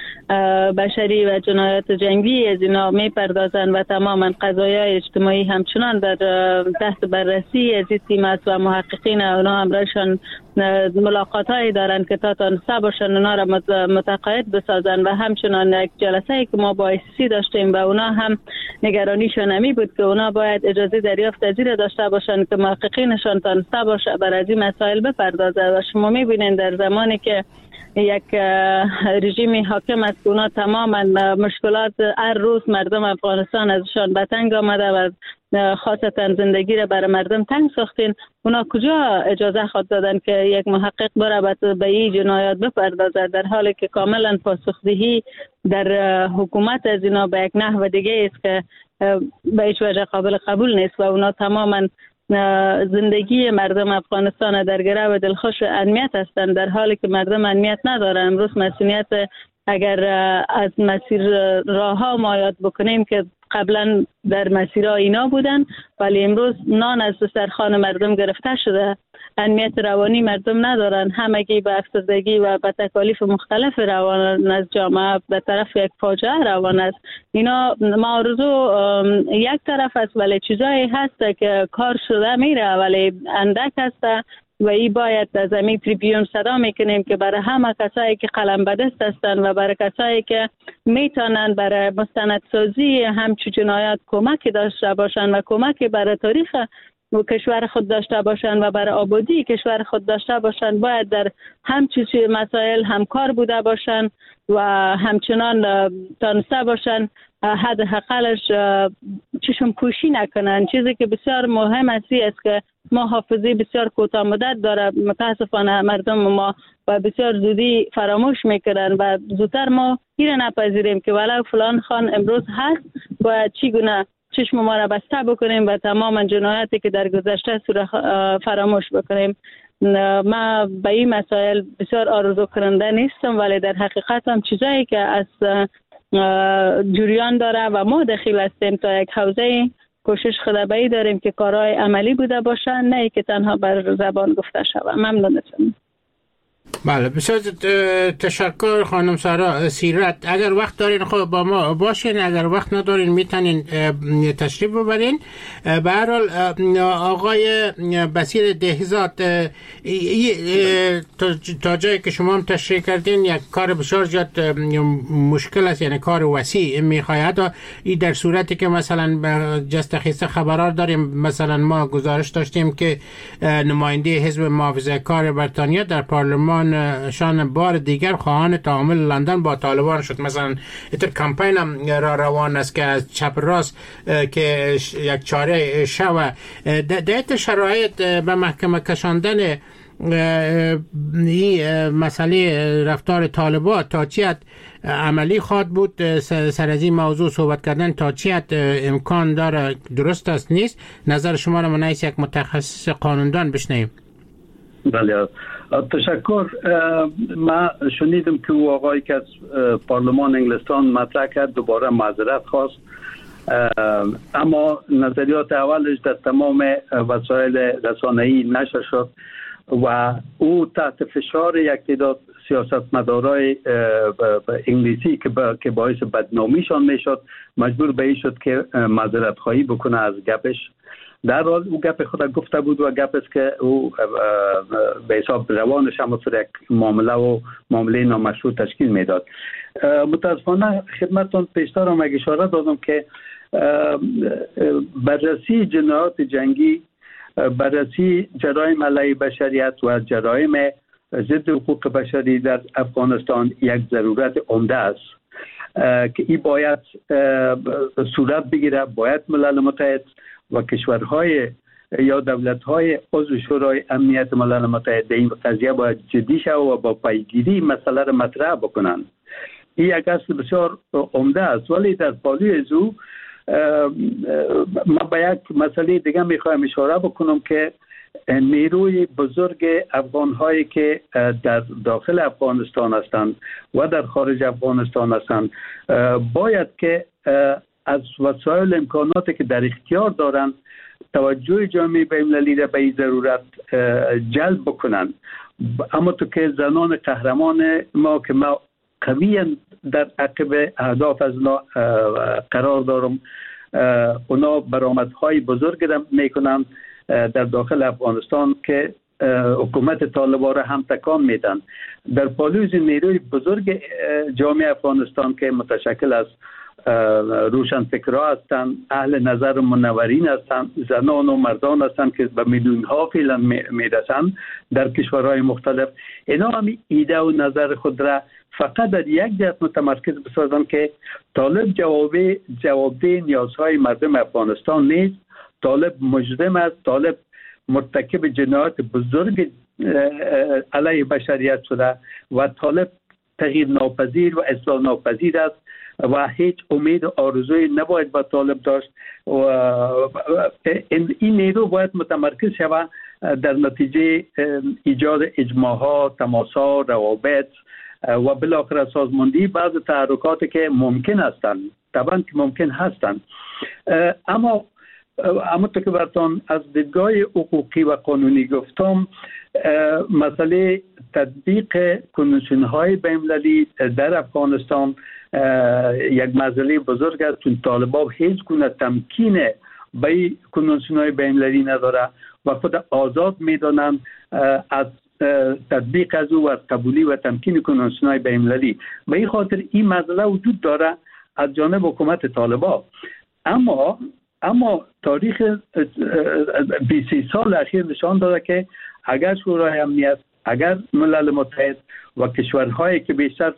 بشری و جنایات جنگی از اینا میپردازن و تماما قضایای اجتماعی همچنان در تحت بررسی از این تیم است و محققین اونا همراهشان ملاقات هایی دارن که تا تانسته باشن اونا را متقاعد بسازن و همچنان یک جلسه که ما با ایسی داشتیم و اونا هم نگرانیشون همی بود که اونا باید اجازه دریافت از این داشته باشن که محققینشان تانسته باشه بر از این مسائل بپردازه. و شما میبینین در زمانی که یک رژیمی حاکم است که اونا تماما مشکلات هر روز مردم افغانستان ازشان به تنگ آمده و خاصتا زندگی را برای مردم تنگ ساختین، اونا کجا اجازه خود دادن که یک محقق برای به این جنایات بپردازد، در حالی که کاملا پاسخدهی در حکومت از اینا به یک نحو دیگه است که به هیچ وجه قابل قبول نیست و اونا تماما زندگی مردم افغانستان در گره و دلخوش امنیت هستند، در حالی که مردم امنیت ندارن. امروز مسئولیت اگر از مسیر راه ها ما یاد بکنیم که قبلا در مسیرها اینا بودن ولی امروز نان از دسترخوان مردم گرفته شده، امنیت روانی مردم ندارن، همگی به افسردگی و به تکالیف مختلف روان از جامعه به طرف یک فاجعه روان است. اینا معارضو یک طرف است ولی چیزایی هست که کار شده میره ولی اندک هست و ای باید از امی تریبیون صدا میکنیم که برای همه کسایی که قلم به دست هستند و برای کسایی که میتونن برای مستندسازی همچون جنایات کمکی داشته باشند و کمکی برای تاریخ و کشور خود داشته باشند و برای آبادی کشور خود داشته باشند باید در همچون مسائل همکار بوده باشند و همچنان تانسته باشند حداقلش چشم پوشی نکنن. چیزی که بسیار مهم است است که ما حافظه بسیار کوتاه مدت داره، متاسفانه مردم ما و بسیار زودی فراموش میکنن و زودتر ما این نپذیریم که ولو فلان خان امروز هست باید چگونه چشم ما را بسته بکنیم و تمام جنایاتی که در گذشته صورت فراموش بکنیم. ما به این مسائل بسیار آرزو کننده نیستم، ولی در حقیقت هم چیزایی که از جریان داره و ما دخیل هستیم تا یک حوزه کوشش خدابایی داریم که کارهای عملی بوده باشه، نه که تنها بر زبان گفته شود. ممنونتم. بله، بسیار تشکر خانم سارا سیرت. اگر وقت دارین خب با ما باشین، اگر وقت ندارین میتونین تشریف ببرین. به هر حال آقای بصیر دهزاد، تا جایی که شما هم تشریح کردین یک کار بسیار زیاد مشکل است، یعنی کار وسیع میخواهد. این در صورتی که مثلا جست خیسته خبرار داریم، مثلا ما گزارش داشتیم که نماینده حزب محافظه کار بریتانیا در پارلمان شان بار دیگر خواهان تعامل لندن با طالبان شد. مثلا ایتر کمپین هم را روان است که از چپ راست که یک چاره شوه در شرایط به محکمه کشاندن این مسئله رفتار طالبان تا چیت عملی خواد بود. سر از این موضوع صحبت کردن تا چیت امکان داره درست است نیست؟ نظر شما را منعیس یک متخصص قانوندان بشنویم. بله، تشکر. ما شنیدم که او آقایی که از پارلمان انگلستان مطرح کرد دوباره معذرت خواست، اما نظریات اولش در تمام وسایل رسانه‌ای نشر شد و او تحت فشار یک تعداد سیاستمدارای انگلیسی که باعث بدنامیشان میشد مجبور به این شد که معذرت خواهی بکنه از گپش. در حال او گپ خود گفته بود و گپ است که او به حساب روانش هم یک معامله و معامله نامشروع تشکیل میداد. متاسفانه خدمتتون پیشتر هم اشاره دادم که بررسی جنایات جنگی، بررسی جرایم علیه بشریت و جرایم ضد حقوق بشری در افغانستان یک ضرورت عمده است که این باید صورت بگیره. باید ملل متحد و کشورهای یا دولت‌های عضو شورای امنیت ملل متحد این قضیه باید جدی شود و با پیگیری مسئله را مطرح بکنند. این یک اصل بسیار عمده است، ولی در پالوی از او ما به یک مسئله دیگه میخوایم اشاره بکنم که نیروی بزرگ افغان‌هایی که در داخل افغانستان هستند و در خارج افغانستان هستند باید که از وسایل امکاناتی که در اختیار دارند توجه جامعه بین‌المللی را به این ضرورت جلب بکنند. اما تو که زنان قهرمان ما که ما قوی در عقب اهداف از اونا قرار دارم، اونا برآمدهای بزرگ را میکنن در داخل افغانستان که حکومت طالبان را هم تکان میدن. در پالوی نیروی بزرگ جامعه افغانستان که متشکل از روشنفکرها هستند، اهل نظر منورین هستند، زنان و مردان هستند که به میلیون ها فعلا میرسند در کشورهای مختلف. اینا هم ایده و نظر خود را فقط در یک جهت متمرکز بسازند که طالب جوابه جوابده نیازهای مردم افغانستان نیست. طالب مجرم است، طالب مرتکب جنایات بزرگ علیه بشریت شده و طالب تغییر ناپذیر و اصلاح ناپذیر است و هیچ امید و آرزوی نباید با طالب داشت و این نیرو باید متمرکز شود در نتیجه ایجاد اجماعها، تماسها، روابط و بالاخره سازماندهی بعض تحرکاتی که ممکن هستند، طبعا که ممکن هستند. اما اما تو که براتون از دیدگاه حقوقی و قانونی گفتم، مسئله تطبیق کنوانسیون های بین‌المللی در افغانستان یک مسئله بزرگ است، چون طالبان هیچ گونه تمکین به کنوانسیون های بین‌المللی نداره و خود آزاد میدانند از تطبیق از او و از قبولی و تمکین کنوانسیون های بین‌المللی. به این خاطر این مسئله وجود داره از جانب حکومت طالبان. اما اما تاریخ بیست سال اخیر نشان داده که اگر شورای امنیت، اگر ملل متحد و کشورهایی که بیشتر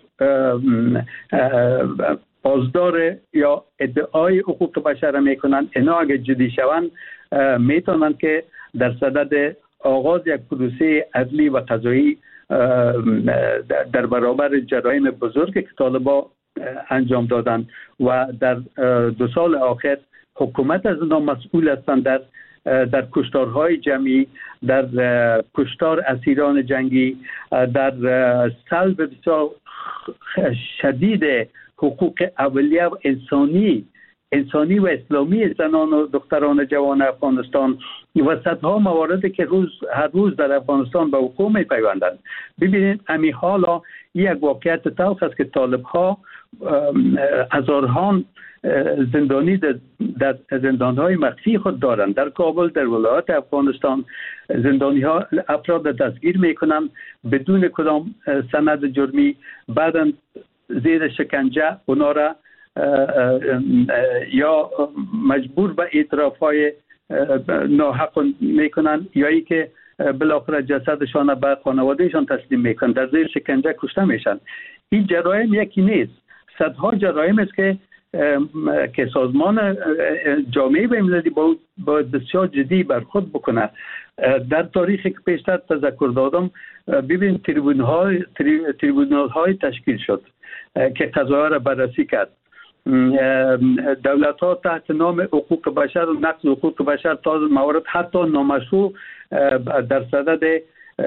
پاسدار یا ادعای حقوق بشر میکنند، اینا اگر جدی شوند میتونند که در صدد آغاز یک پروسه عدلی و قضایی در برابر جرایم بزرگی که طالبان انجام دادن و در دو سال آخر حکومت از اینا مسئول هستند در در کشتارهای جمعی، در کشتار اسیران جنگی، در سلب بسیار شدید حقوق اولیه و انسانی انسانی و اسلامی زنان و دختران جوان افغانستان و صدها مواردی که روز هر روز در افغانستان به وقوع می‌پیوندند. ببینید همین حالا یک واقعیت تلخ است که طالب ها هزاران زندانی در زندان‌های مخفی خود دارند. در کابل، در ولایات افغانستان زندانی ها افراد دستگیر میکنند بدون کدام سند جرمی، بعداً زیر شکنجه اونا را یا مجبور به اعتراف‌های ناحق میکنن یا ای که بالاخره جسدشان به خانوادهشان تسلیم میکنن، در زیر شکنجه کشته میشن. این جرایم یکی نیست، صدها جرایم است که که سازمان جامعه بین‌المللی باید بسیار جدی برخورد بکنه. در تاریخی که پیشتر تذکر دادم، ببین تریبون‌های تریبونال‌های تشکیل شد که قضایا را بررسی کرد. دولت‌ها تحت نام حقوق بشر و نقض حقوق بشر تا موارد حتی نامشروع در صدد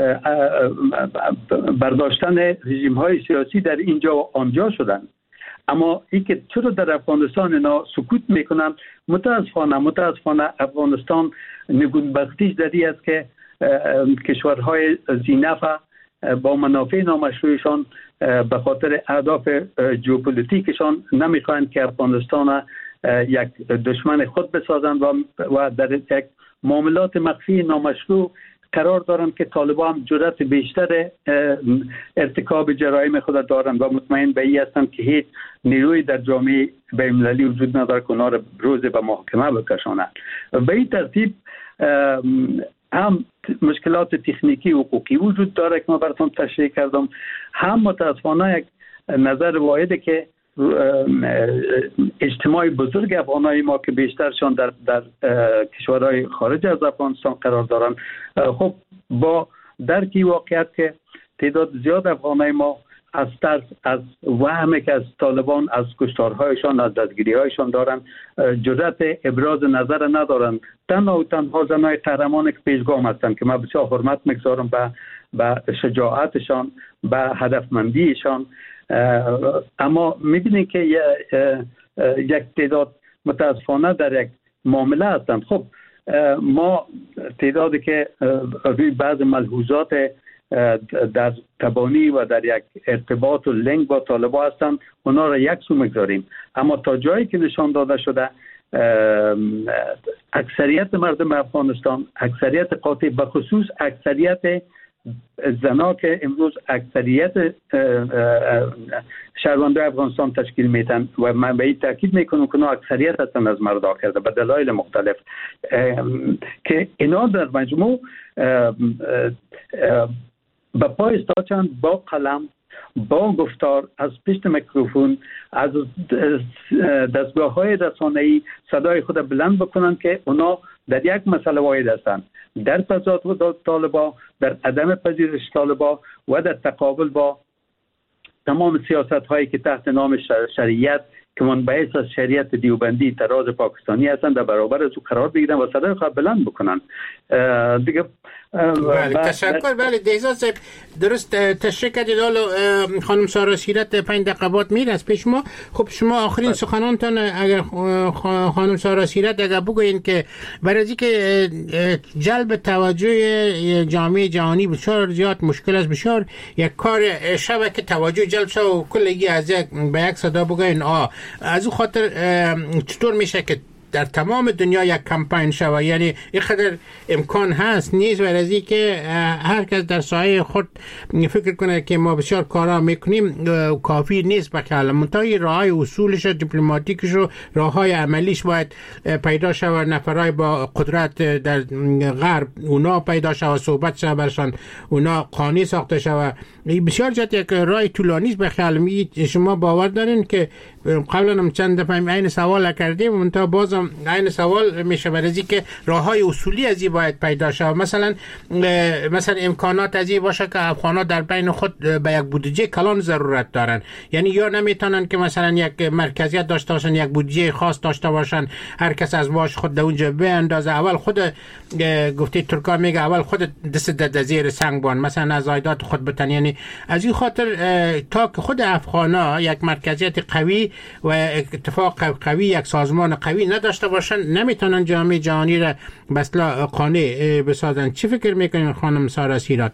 برداشتن رژیم‌های سیاسی در اینجا و آنجا شدند. اما این که چرا در افغانستان اینا سکوت میکنن؟ متاسفانه متاسفانه افغانستان نگونبختیش در این است که کشورهای ذی‌نفع با منافع نامشروعشان به خاطر اهداف ژئوپلیتیکشان نمیخواهند که افغانستان یک دشمن خود بسازند و در یک معاملات مخفی نامشروع قرار دارند که طالبان هم جرأت بیشتر ارتکاب جرایم خود دارند و مطمئن به این هستند که هیچ نیروی در جامعه بین‌المللی وجود ندارد که اونا را روز به محاکمه بکشانند. به این ترتیب هم مشکلات تکنیکی و حقوقی وجود داره که ما براتون تشریح کردم، هم متاسفانه یک نظر واحده که اجتماع بزرگ افغانای ما که بیشترشان در در کشورهای خارج از افغانستان قرار دارند، خب با درکی واقعیت که تعداد زیاد افغانای ما از ترس از وهمی که از طالبان از کشتارهایشان از دستگیری‌هایشان دارند جرأت ابراز نظر ندارند. تنها و تنها زنای قهرمان که پیشگام هستند که من بسیار حرمت می‌گذارم به به شجاعتشان، به هدفمندیشان. اما می‌بینید که یک تعداد متاسفانه در یک معامله هستند. خب ما تعدادی که روی بعض ملحوظات در تبانی و در یک ارتباط و لینک با طالبان هستند اونا را یک سو می‌گذاریم، اما تا جایی که نشان داده شده اکثریت مردم افغانستان، اکثریت قاطع به خصوص اکثریت زنا که امروز اکثریت شهروندان افغانستان تشکیل میتن و من به این تاکید میکنم که اونا اکثریت هستند از مردا کرده به دلایل مختلف که اینا در مجموع به پای استادند با قلم، با گفتار، از پشت میکروفون، از دستگاه های رسانه‌ای صدای خود بلند بکنند که اونا در یک مسئله واحد هستند، در تضاد طالبان، در عدم پذیرش طالبان و در تقابل با تمام سیاست هایی که تحت نام شریعت که منبعث از شریعت دیوبندی طراز پاکستانی هستند در برابر از او قرار بگیرن و صدای خود بلند بکنن. دیگه بله تشکر. بله دهزاد صاحب درست تشریح کردید. حالا خانم سارا سیرت پنج دقیقه بعد میره از پیش ما. خب شما آخرین سخنانتان اگر خانم سارا سیرت اگر بگوین که برای اینکه جلب توجه جامعه جهانی بسیار زیاد مشکل است، بسیار یک کار شبه که توجه جلب شه و کلگی از یک به یک صدا بگوین آ از او خاطر چطور میشه که در تمام دنیا یک کمپین شوه؟ یعنی اینقدر امکان هست نیست و رازی که هر کس در سایه خود فکر کنه که ما بسیار کارا میکنیم کافی نیست. بخاطر منتهای راههای اصولش دیپلماتیکش و راههای عملیش باید پیدا شوه، نفرای با قدرت در غرب اونا پیدا شوه، صحبت شوه برشان، اونا قانونی ساخته شوه. بسیار جد یک راه طولانی است. بخاطر شما باور دارین که قبلا هم چند دفعه این سوال کردیم، منتها بازم این سوال میشه برای که راههای اصولی از این باید پیدا شه. مثلا مثلا امکانات از این باشه که افغان‌ها در بین خود به یک بودجه کلان ضرورت دارن، یعنی یا نمیتونن که مثلا یک مرکزیت داشته باشن، یک بودجه خاص داشته باشن، هر کس از معاش خود در اونجا به اندازه. اول خود گفته ترکا میگه اول خود دست در زیر سنگ بان، مثلا از عایدات خود بتن. یعنی از این خاطر تا که خود افغان‌ها یک مرکزیت قوی و اتفاق قوی، یک سازمان قوی نداشته باشن، نمیتونن جامعه جهانی را به اصطلاح قانع بسازن. چی فکر میکنین خانم سارا سیرات؟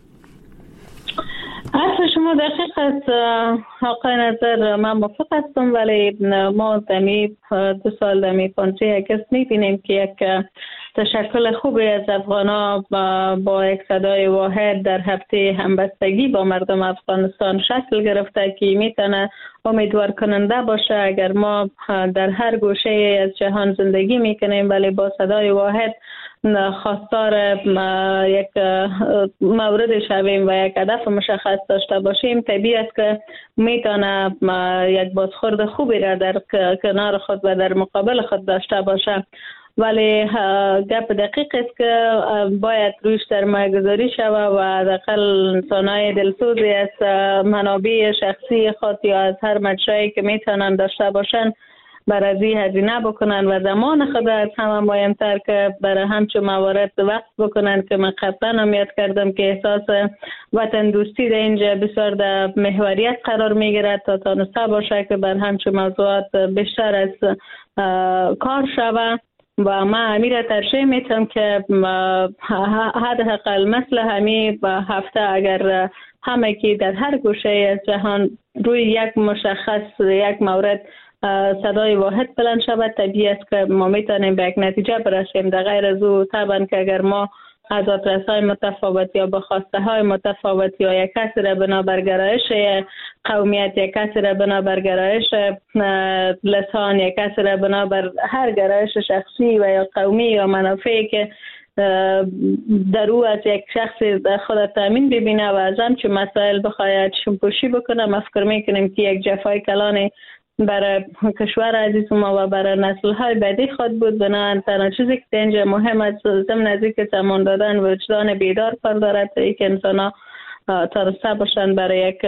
حرف شما دقیق است آقای نظر، من موافق هستم، ولی ما دمی دو سال دمی پانزده اگست میبینیم که یک تشکل خوبی از افغان‌ها با, با یک صدای واحد در هفته همبستگی با مردم افغانستان شکل گرفته که میتونه امیدوار کننده باشه. اگر ما در هر گوشه از جهان زندگی میکنیم ولی با صدای واحد خواستار یک مورد شویم و یک هدف مشخص داشته باشیم، طبیعی است که میتونه یک بازخورد خوبی را در کنار خود و در مقابل خود داشته باشه. ولی گپ دقیق است که باید رویش سرمایه گذاری شود و حداقل انسانای دلسوزی از منابع شخصی خود یا از هر مجرایی که میتونن داشته باشن برای هزینه بکنن و زمان خود از همه مهمتر که برای همچون موارد وقت بکنن که من قبلا هم یاد کردم که احساس وطن دوستی در اینجا بسیار در محوریت قرار میگیرد تا تانسته باشه که بر همچون موضوعات بیشتر از کار شود. و من امیر ترشیح میتونم که حداقل مثل همین هفته اگر همه که در هر گوشه از جهان روی یک مشخص یک مورد صدای واحد بلند شود، طبیعی است که ما میتونیم به یک نتیجه برسیم. در غیر از او طبعا که اگر ما از آدرس‌های متفاوت یا به خواسته های متفاوت یا یک کسی را بنابر گرایش قومیت، یک کسی را بنابر گرایش لسان، یک کسی را بنابر هر گرایش شخصی و یا قومی یا منافعی که در او از یک شخص خود تامین ببینه و از همچون مسائل بخواهد شمپوشی بکنه، ما فکر میکنیم که یک جفای کلانی برای کشور عزیز ما و برای نسل های بعدی خود بود. بنابراین تنها چیزی که اینجا مهم است ضمن نزدیک زمان دادن وجدان بیدار کار دارد تا اینکه انسان ها ترسته باشند برای یک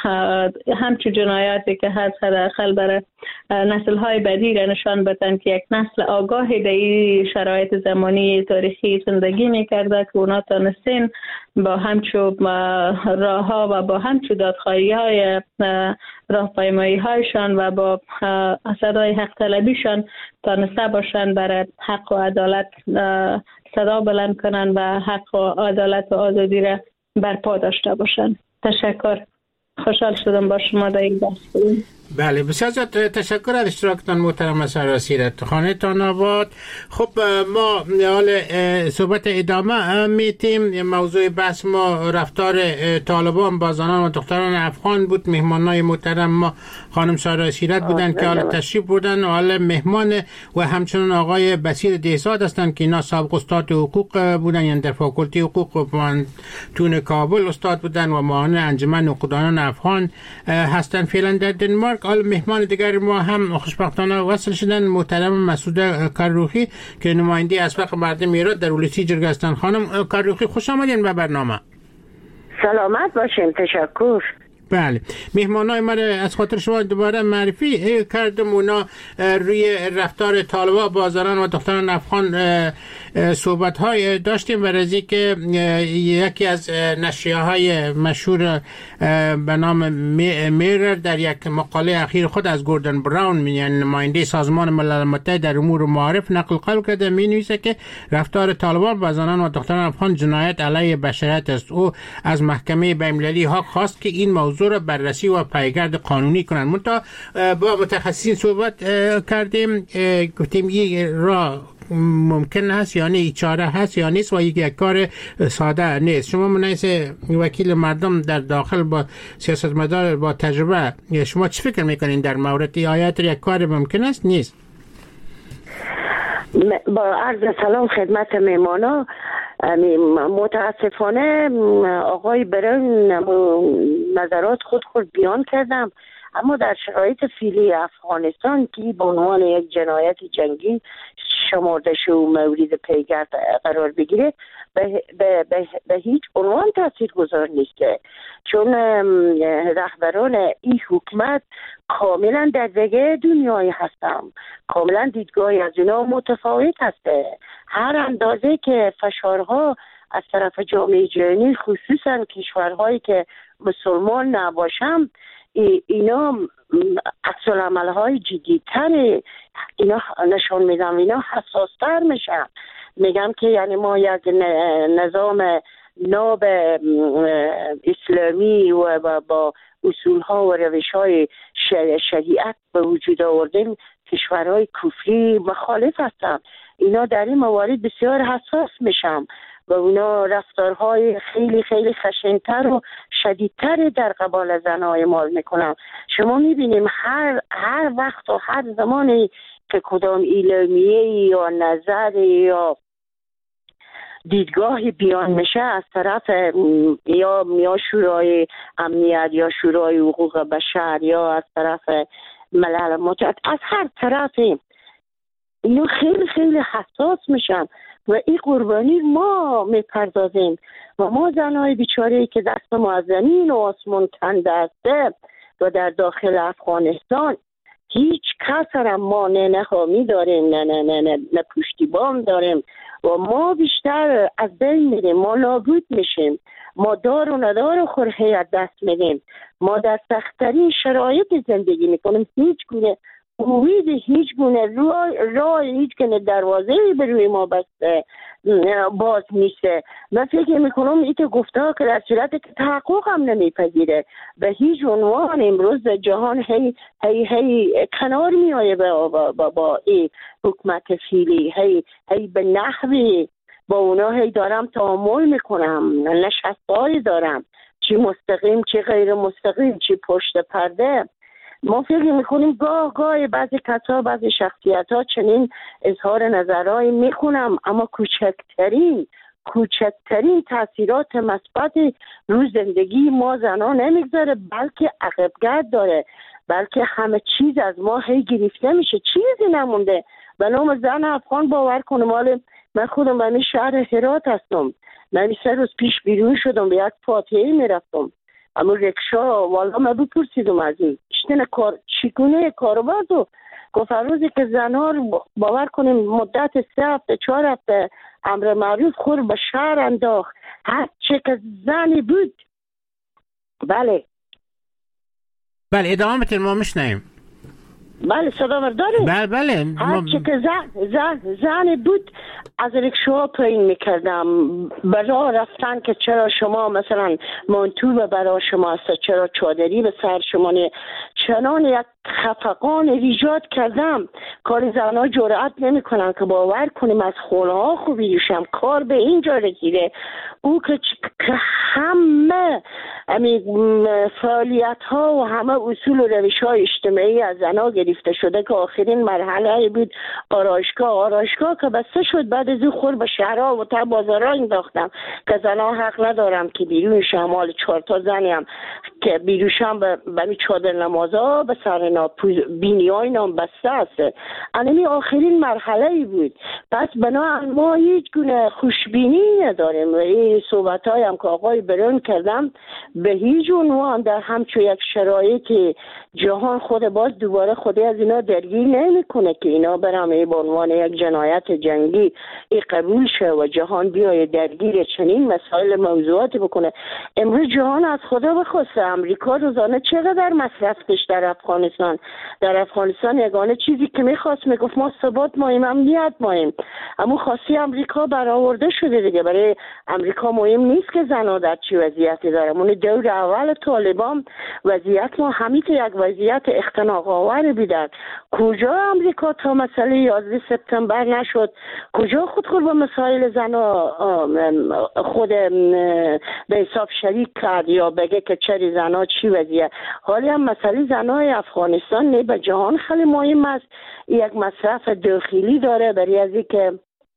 همچون جنایاتی که هست حداقل برای نسل های بعدی را نشان بدن که یک نسل آگاهی در این شرایط زمانی تاریخی زندگی میکرده که اونا تانستین با همچون راه ها و با همچون دادخواهی های راهپیمایی هایشان و با صدای حق طلبیشان تانسته باشند برای حق و عدالت صدا بلند کنن و حق و عدالت و آزادی را برپا داشته باشن. تشکر، خوشحال شدم با شما در این بحث بودیم. بله، بسیار زیاد تشکر از اشتراکتان محترم سارا سیرات، خانه‌تان آباد. خب ما حال صحبت ادامه میتیم. موضوع بحث ما رفتار طالبان با زنان و دختران افغان بود. مهمانای محترم ما خانم سارا سیرات بودن که حالا تشریف بردن و حالا مهمان و همچنین آقای بصیر دهزاد هستند که اینا سابق استاد حقوق بودن، یعنی در فاکولته حقوق تون کابل استاد بودن و معاون انجمن نقدانان افغان هستند فعلا در دنمارک. حالا مهمان دیگر ما هم خوشبختانه وصل شدن، محترم مسعود کروخی که نماینده اسبق مردم ایران در ولسی جرگه هستند. خانم کروخی خوش آمدین به برنامه. سلامت باشین، تشکر. بله، مهمانای ما از خاطر شما دوباره معرفی کردم. اونا روی رفتار طالبان با زنان و دختران افغان صحبت های داشتیم و رزی که یکی از نشریه های مشهور به نام میرر در یک مقاله اخیر خود از گوردن براون، یعنی نماینده سازمان ملل متحد در امور معارف، نقل قول کرده. می نویسه که رفتار طالبان با زنان و دختران افغان جنایت علیه بشریت است. او از محکمه بین‌المللی ها خواست که این موضوع را بررسی و پیگرد قانونی کنند. منتها با متخصصین صحبت کردیم، گفتیم این راه ممکن هست یا نه، چاره هست یا نیست و یک کار ساده نیست. شما منیس وکیل مردم در داخل با سیاستمدار با تجربه، شما چی فکر میکنین در مورد آیات یک کار ممکن است نیست؟ با عرض سلام خدمت مهمانا، متاسفانه آقای برن نظرات خود خود بیان کردم، اما در شرایط فعلی افغانستان که به عنوان یک جنایت جنگی شمرده شده و مورد پیگرد قرار بگیره به, به, به, به هیچ عنوان تاثیرگذار نیست، چون رهبران این حکومت کاملا در دیگه دنیای هستن، کاملا دیدگاهی از اینا متفاوت هسته. هر اندازه که فشارها از طرف جامعه جهانی خصوصا کشورهایی که مسلمان نباشن اینا عکس العمل‌های جدی‌تر اینا نشون میدن، اینا حساس‌تر میشن. میگم که یعنی ما یک نظام ناب اسلامی و با اصولها و روش‌های شریعت به وجود آوردن کشورهای کفری مخالف هستن. اینا در این موارد بسیار حساس میشن و اونا رفتارهای خیلی خیلی خشن‌تر و شدیدتر در قبال زن‌ها اعمال میکنن. شما میبینیم هر هر وقت و هر زمانی که کدام اعلامیه یا نظر یا دیدگاهی بیان میشه از طرف یا یا شورای امنیت یا شورای حقوق بشر یا از طرف ملل متحد، از هر طرفی اینو خیلی خیلی حساس میشن و این قربانی ما میپردازیم و ما زنهای بیچاره‌ای که دست ما از زمین و آسمان کنده است و در داخل افغانستان هیچ کس را ما نه نخوامی داریم نه نه نه نه, نه پشتیبان داریم و ما بیشتر از بین میریم، ما نابود میشیم، ما دار و ندار و خورهی دست میدیم، ما در سخت‌ترین شرایط زندگی میکنیم، هیچ گونه امید، هیچ گونه راه, راه هیچ گونه دروازه‌ای به روی ما بسته باز نیسته. من فکر میکنم این که گفته ها که در صورت که تحقق هم نمیپذیره به هیچ عنوان امروز جهان هی هی هی کنار میایه با, با, با, با این حکومت فعلی، هی هی به نحوی با اونا هی دارم تعامل میکنم، نشسته‌ای دارم، چی مستقیم چی غیر مستقیم چی پشت پرده. ما فکر میکنیم گاه گاه بعضی کسا بعضی شخصیت ها چنین اظهار نظرهایی میکنم اما کوچکترین کوچکترین تاثیرات مثبت روی زندگی ما زنان نمیگذاره، بلکه عقبگرد داره، بلکه همه چیز از ما هی گرفته میشه، چیزی نمونده. به نام زن افغان باور کنم، مال من خودم به این شهر هرات هستم، من سه روز پیش بیرون شدم به یک فاتحه میرفتم، اما رکشا والا من بپرسیدم از این اشتنه کار چگونه کارو و گفت روزی که زنها رو باور کنیم مدت سه هفته چهار هفته امر معروف خور به شهر انداخت، هر چه که زنی بود. بله بله ادامه بتیم ما میشنیم. بله صدا برداریم. بله بله هر چه که زن زن زنی بود از رکشا پایین میکردم برای رفتن که چرا شما مثلا منتوب برای شما است، چرا چادری به سر شما نه، چنان یک خفقان ایجاد کردم کار زنها جرأت نمی کنن که باور کنیم از خونه ها خوبی دوشم کار به این جا رسیده او که همه فعالیت ها و همه اصول و روش های اجتماعی از زنها گرفته شده که آخرین مرحله بود آرایشگاه آرایشگاه که بسته شد، بعد از او خور به شهرها و تا بازارها انداختم که زنها حق ندارم که بیرون شمال چهار تا زنی هم که بیروشم به بمی چادر نمازها به سر بینی های نام بسته است. انمی آخرین مرحله ای بود. پس بنابراین ما هیچ گونه خوشبینی نداریم و این صحبت های هم که آقای برون کردم به هیچ عنوان در همچون یک شرایطی جهان خود باز دوباره خودی از اینا درگیر نمی کنه که اینا برم به عنوان یک جنایت جنگی ای قبول شه و جهان بیای درگیر چنین مسائل موضوعات بکنه. امروز جهان از خدا بخواسته امریکا روزانه چقدر مصرف داشت در افغانستان. در افغانستان یگانه چیزی که میخواست میگفت ما ثبات مایم، امنیت مایم، اما خاصی امریکا برآورده شده دیگه. برای امریکا مهم نیست که زنها در چی وضعیتی دارن. اون دور اول طالبان وضعیت ما همین که یک وضعیت اختناق آور بیدن. کجا امریکا تا مسئله یازده سپتامبر نشد؟ کجا خود خود با مسائل زنها خود به حساب شریک کرد یا بگه که چری زنها چی وضعیت؟ حالی هم مسئله زنهای افغانستان نه به جهان خیلی مهم است. یک مصرف داخلی داره برای از که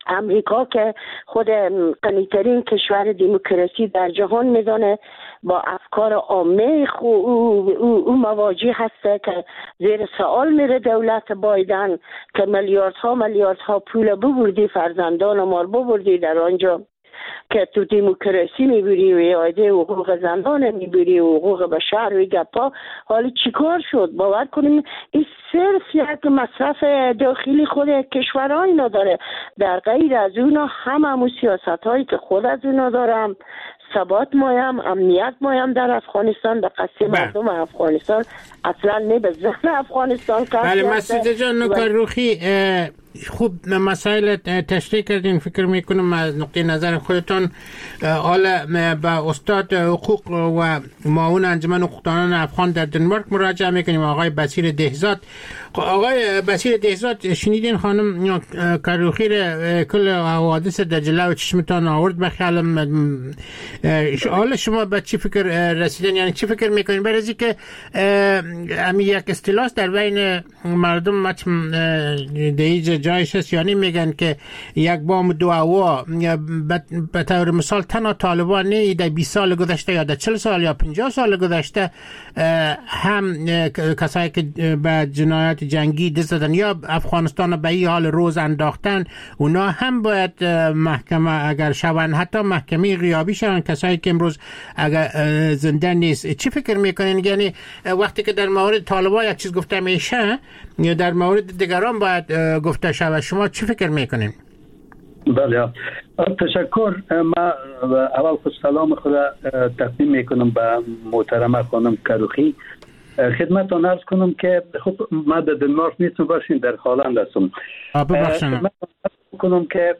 امریکا که خود غنی‌ترین کشور دموکراسی در جهان میدانه با افکار عامه او, او, او مواجه هسته که زیر سوال میره دولت بایدن که میلیاردها میلیاردها پول ببردی، فرزندان ما رو ببردی در آنجا که تو دموکراسی میبری و ایاده حقوق زنان میبری و حقوق بشر و گپا. حالا چیکار شد؟ باور کنیم این صرف یک مصرف داخلی خود کشورهای نداره. در غیر از اون هم همون سیاست هایی که خود از اون دارم، ثبات مایم، امنیت مایم در افغانستان، به قصد مردم افغانستان اصلا نه به ذهن افغانستان کسی بله مسعود جان نوکرروخی خوب مسائل تشریح کردین. فکر میکنم از نقطه نظر خودتون حالا با استاد حقوق و معاون انجمن حقوقدانان افغان در دنمارک مراجعه میکنیم، آقای بصیر دهزاد. آقای بصیر دهزاد شنیدین خانم کروخی کل حوادث در جلو چشمتان آورد، بخیالم حالا شما به چی فکر رسیدن؟ یعنی چی فکر میکنین؟ برای که امی یک اصطلاح در بین مردم مچم دیج جایش هست، یعنی میگن که یک بام دو هوا به طور مثال تنها طالبان نه در بیست سال گذشته یا در چهل سال یا پنجاه سال گذشته هم کسایی که به جنایات جنگی دست دادن یا افغانستان به این حال روز انداختن، اونا هم باید محکمه اگر شون حتی محکمه غیابی شون، کسایی که امروز اگر زنده نیست. چی فکر میکنین؟ یعنی وقتی که در مورد طالبان یک چیز گفته میشه یا در مورد دیگران باید گفته شود، شما چی فکر میکنین؟ بله تشکر. ما اول خود سلام خود تقدیم میکنم به محترمه خانم کروخی. خدمتتون عرض کنم که خب ما در دنمارک نیستم، باشین در هلند هستم. خدمتتون عرض کنم که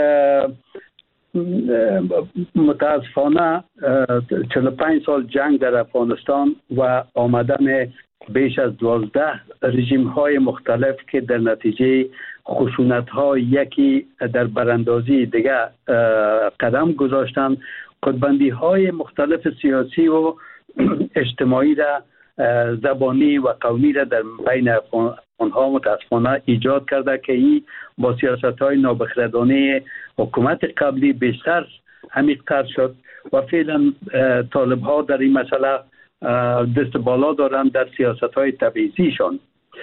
متاسفانه چهل و پنج سال جنگ در افغانستان و آمدن بیش از دوازده رژیم های مختلف که در نتیجه خشونت ها یکی در براندازی دیگه قدم گذاشتن، خودبندی های مختلف سیاسی و اجتماعی را، زبانی و قومی را در بین آنها متاسفانه ایجاد کرده که این با سیاست های نابخردانه حکومت قبلی بیشتر عمیق‌تر شد و فعلا طالب ها در این مسئله دست بالا دارن در سیاست های تبعیضیشان.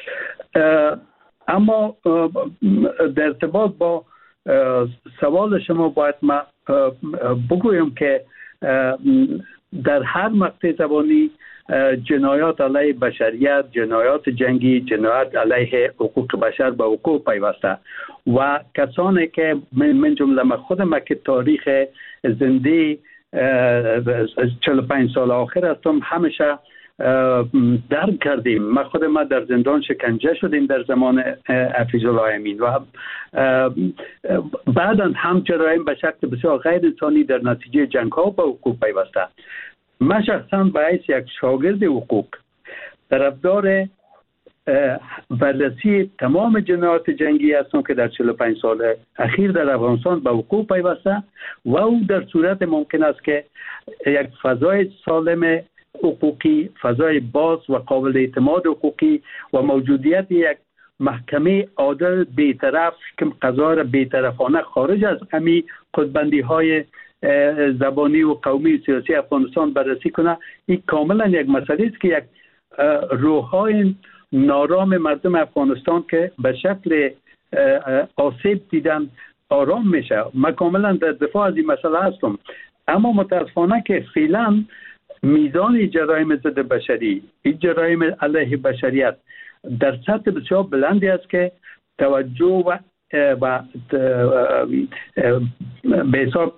اما در ارتباط با سوال شما باید ما بگویم که در هر مقطع زمانی جنایات علیه بشریت، جنایات جنگی، جنایات علیه حقوق بشر به حقوق پیوسته و کسانی که من جمله خودم که تاریخ زنده چهل و پنج سال آخر هستم همیشه درک کردیم. ما خود ما در زندان شکنجه شدیم در زمان حفیظ الله امین و بعدا هم جرایم به شکل بسیار غیر انسانی در نتیجه جنگ ها به حقوق پیوسته. من شخصا به حیث یک شاگرد حقوق طرفدار بررسی تمام جنایات جنگی هستم که در چهل و پنج سال اخیر در افغانستان به حقوق پیوسته و او در صورت ممکن است که یک فضای سالم حقوقی، فضای باز و قابل اعتماد حقوقی و موجودیت یک محکمه عادل بی‌طرف که قضا را بی‌طرفانه خارج از امی خودبندی های زبانی و قومی و سیاسی افغانستان بررسی کنه، این کاملا یک مسئله است که یک روح‌های نارام مردم افغانستان که به شکل آسیب دیدن آرام میشه. من کاملا در دفاع از این مسئله هستم، اما متاسفانه که فعلا میزان جرایم ضد بشری، این جرایم علیه بشریت در سطح بسیار بلندی است که توجه و و به حساب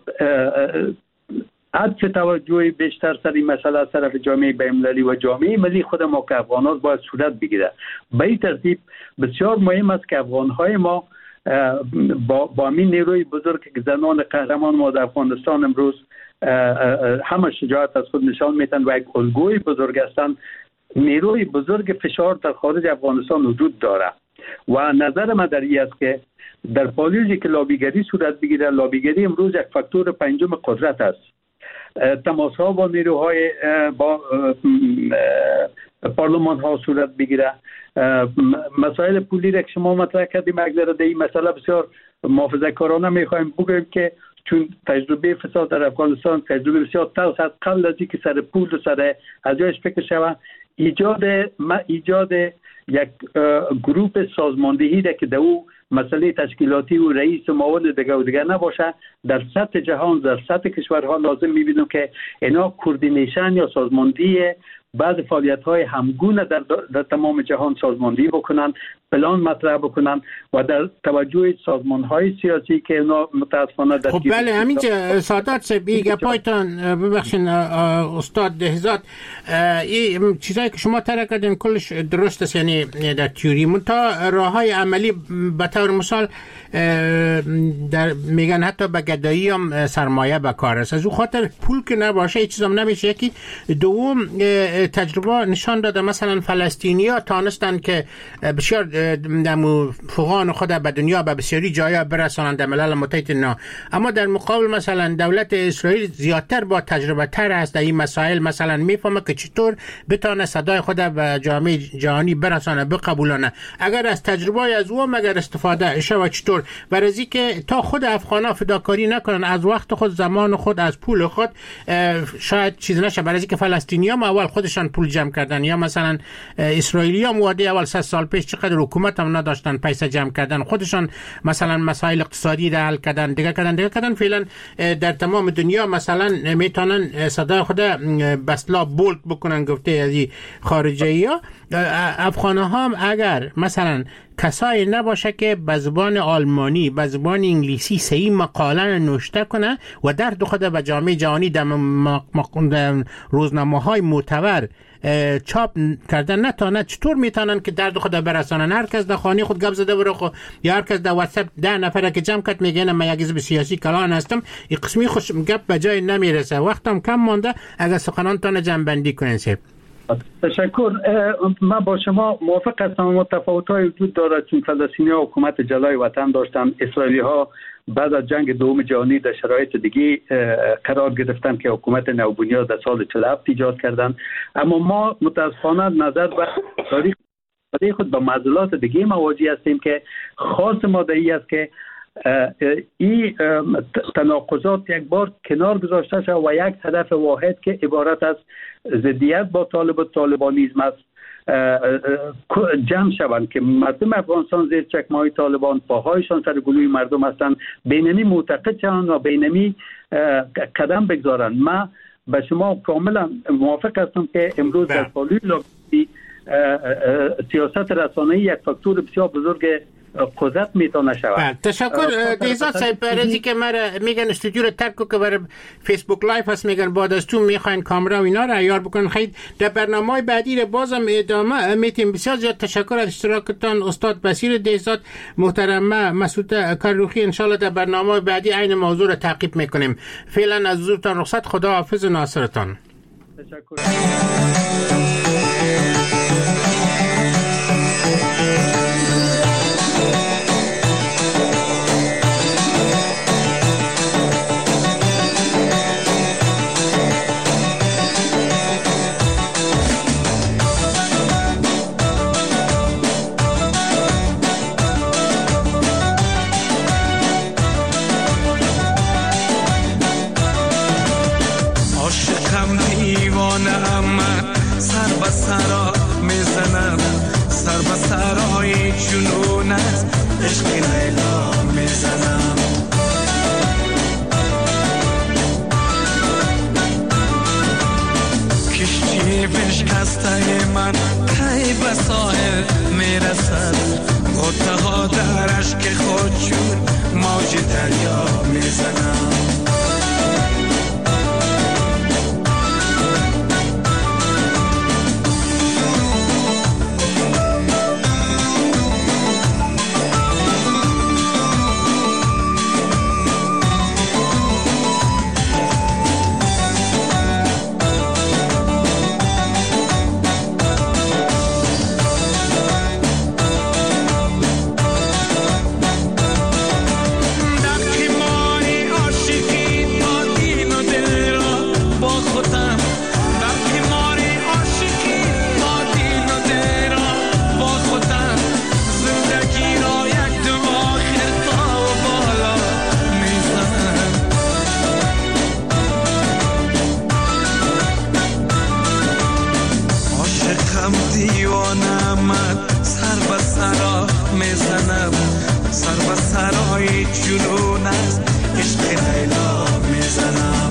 عطف توجه بیشتر سر این مسئله از طرف جامعه بین‌المللی و جامعه ملی خود ما که افغانان باید صورت بگیره. به این ترتیب بسیار مهم است که افغانهای ما با با این نیروی بزرگ که زنان قهرمان ما در افغانستان امروز همه شجاعت از خود نشان میدن و یک الگوی بزرگ هستند، نیروی بزرگ فشار در خارج افغانستان وجود داره و نظر من در این است که در پالیوزی که لابیگری صورت بگیره، لابیگری امروز یک فاکتور پنجم قدرت است. تماس ها با نیروهای با پارلمان ها صورت بگیره. مسائل پولی را که شما مطرح کردیم اگر در این مسئله بسیار محافظه کارانه میخوایم بگویم که چون تجربه فساد در افغانستان تجربه بسیار تلخ است، قبل از اینکه سر پول و سر از جایش فکر شود ایجاد ما ایجاد یک گروه سازماندهی ده که در او مسئله تشکیلاتی و رئیس و معاون دیگه و دیگه نباشه، در سطح جهان در سطح کشورها لازم میبینیم که اینا کوردینیشن یا سازماندهی بعض فعالیت‌های همگونه در, در تمام جهان سازماندهی بکنن، پلان مطرح بکنن و در توجه سازمان‌های سیاسی که اونا متأسفانه در خب بله همینجا سادات صاحب بیگه پایتان ببخشین استاد دهزاد این چیزایی که شما طرح کردین کلش درست است، یعنی در تیوری منتها راه‌های عملی به طور مثال در میگن حتی به گدایی هم سرمایه به کار است، از اون خاطر پول که نباشه هیچ چیز هم نمیشه. یکی دوم تجربه نشان داده مثلا فلسطینی‌ها تانستن که بسیار دمو فوقان خود به دنیا به بسیاری جایا برسانند در ملل متحد نه، اما در مقابل مثلا دولت اسرائیل زیادتر با تجربه تر است در این مسائل، مثلا میفهمه که چطور بتونه صدای خود به جامعه جهانی برسانه بقبولانه. اگر از تجربه از او مگر استفاده شود چطور، برای که تا خود افغانا فداکاری نکنن از وقت خود زمان خود از پول خود شاید چیز نشه، برای که فلسطینی‌ها اول خودشان پول جمع کردن یا مثلا اسرائیلی‌ها مواده اول صد سال پیش چقدر حکومت هم نداشتن پیسه جمع کردن، خودشان مثلا مسائل اقتصادی را حل کردن دیگه کردن دیگه کردن. فعلا در تمام دنیا مثلا میتونن صدای خود بسلا بولد بکنن گفته از خارجی‌ها. افغان‌ها هم اگر مثلا کسایی نباشه که به زبان آلمانی به زبان انگلیسی صحیح مقاله نوشته کنه و در دو خود به جامعه جهانی در روزنامه‌های معتبر چاپ کردن نتانه، چطور میتونن که درد خود برسانن؟ هر کس در خانه خود گپ زده بره خو یا هر کس در واتساپ ده نفره که جمع کرد میگه من یک حزب سیاسی کلان هستم، این قسمی خوش گپ به جای نمیرسه. وقتم کم مونده، اگر سخنانتان جمع بندی کنین سیب. تشکر. من با شما موافق هستم، متفاوت‌های وجود دارد چون فلسطینی‌ها حکومت جلای وطن داشتن، اسرائیلی‌ها بعد از جنگ دوم جهانی در شرایط دیگه قرار گرفتن که حکومت نوبنیاد در سال چهل و هفت ایجاد کردن. اما ما متاسفانه نظر به تاریخ خود به معضلات دیگه مواجه هستیم که خاص ما در این است که این تناقضات یک بار کنار گذاشته شد و یک هدف واحد که عبارت از ضدیت با طالب و طالبانیزم است جمع شوند که مردم افغانستان زیر چکمه‌های طالبان پاهایشان سر گلوی مردم هستند، بینمی معتقد شوند و بینمی قدم بگذارند. من به شما کاملا موافق هستم که امروز در پالوی لاگوسی سیاست رسانه‌ای یک فاکتور بسیار بزرگ قدرت میتونه شود. تشکر دیزاد صاحب. برای که مرا میگن استودیو رو ترک که برای فیسبوک لایف هست، میگن بعد از تو میخواین کامرا و اینا رو عیار بکنن. خیلی در برنامه‌های بعدی رو بازم ادامه میتیم. بسیار زیاد تشکر از اشتراکتان استاد بصیر دیزاد، محترمه مسعود کروخی. ان شاء الله در برنامه‌های بعدی عین موضوع رو تعقیب میکنیم. فعلا از حضورتان رخصت، خدا حافظ و ناصرتان. تشکر. سرا میزنم سر به سرای جنونت عشق لیلا میزنم. کشتی بشکسته من کی به ساحل میرسد، غوطه ها در اشک خود چون موج دریا میزنم. That پای جلون از عشق لیلا میزنم.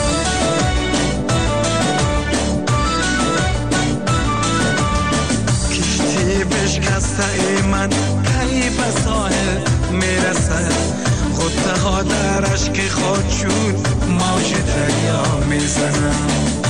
کشتی بشکسته ای من کی به ساحل میرسد، غوطه ها در اشک خود شد موج دریا میزنم.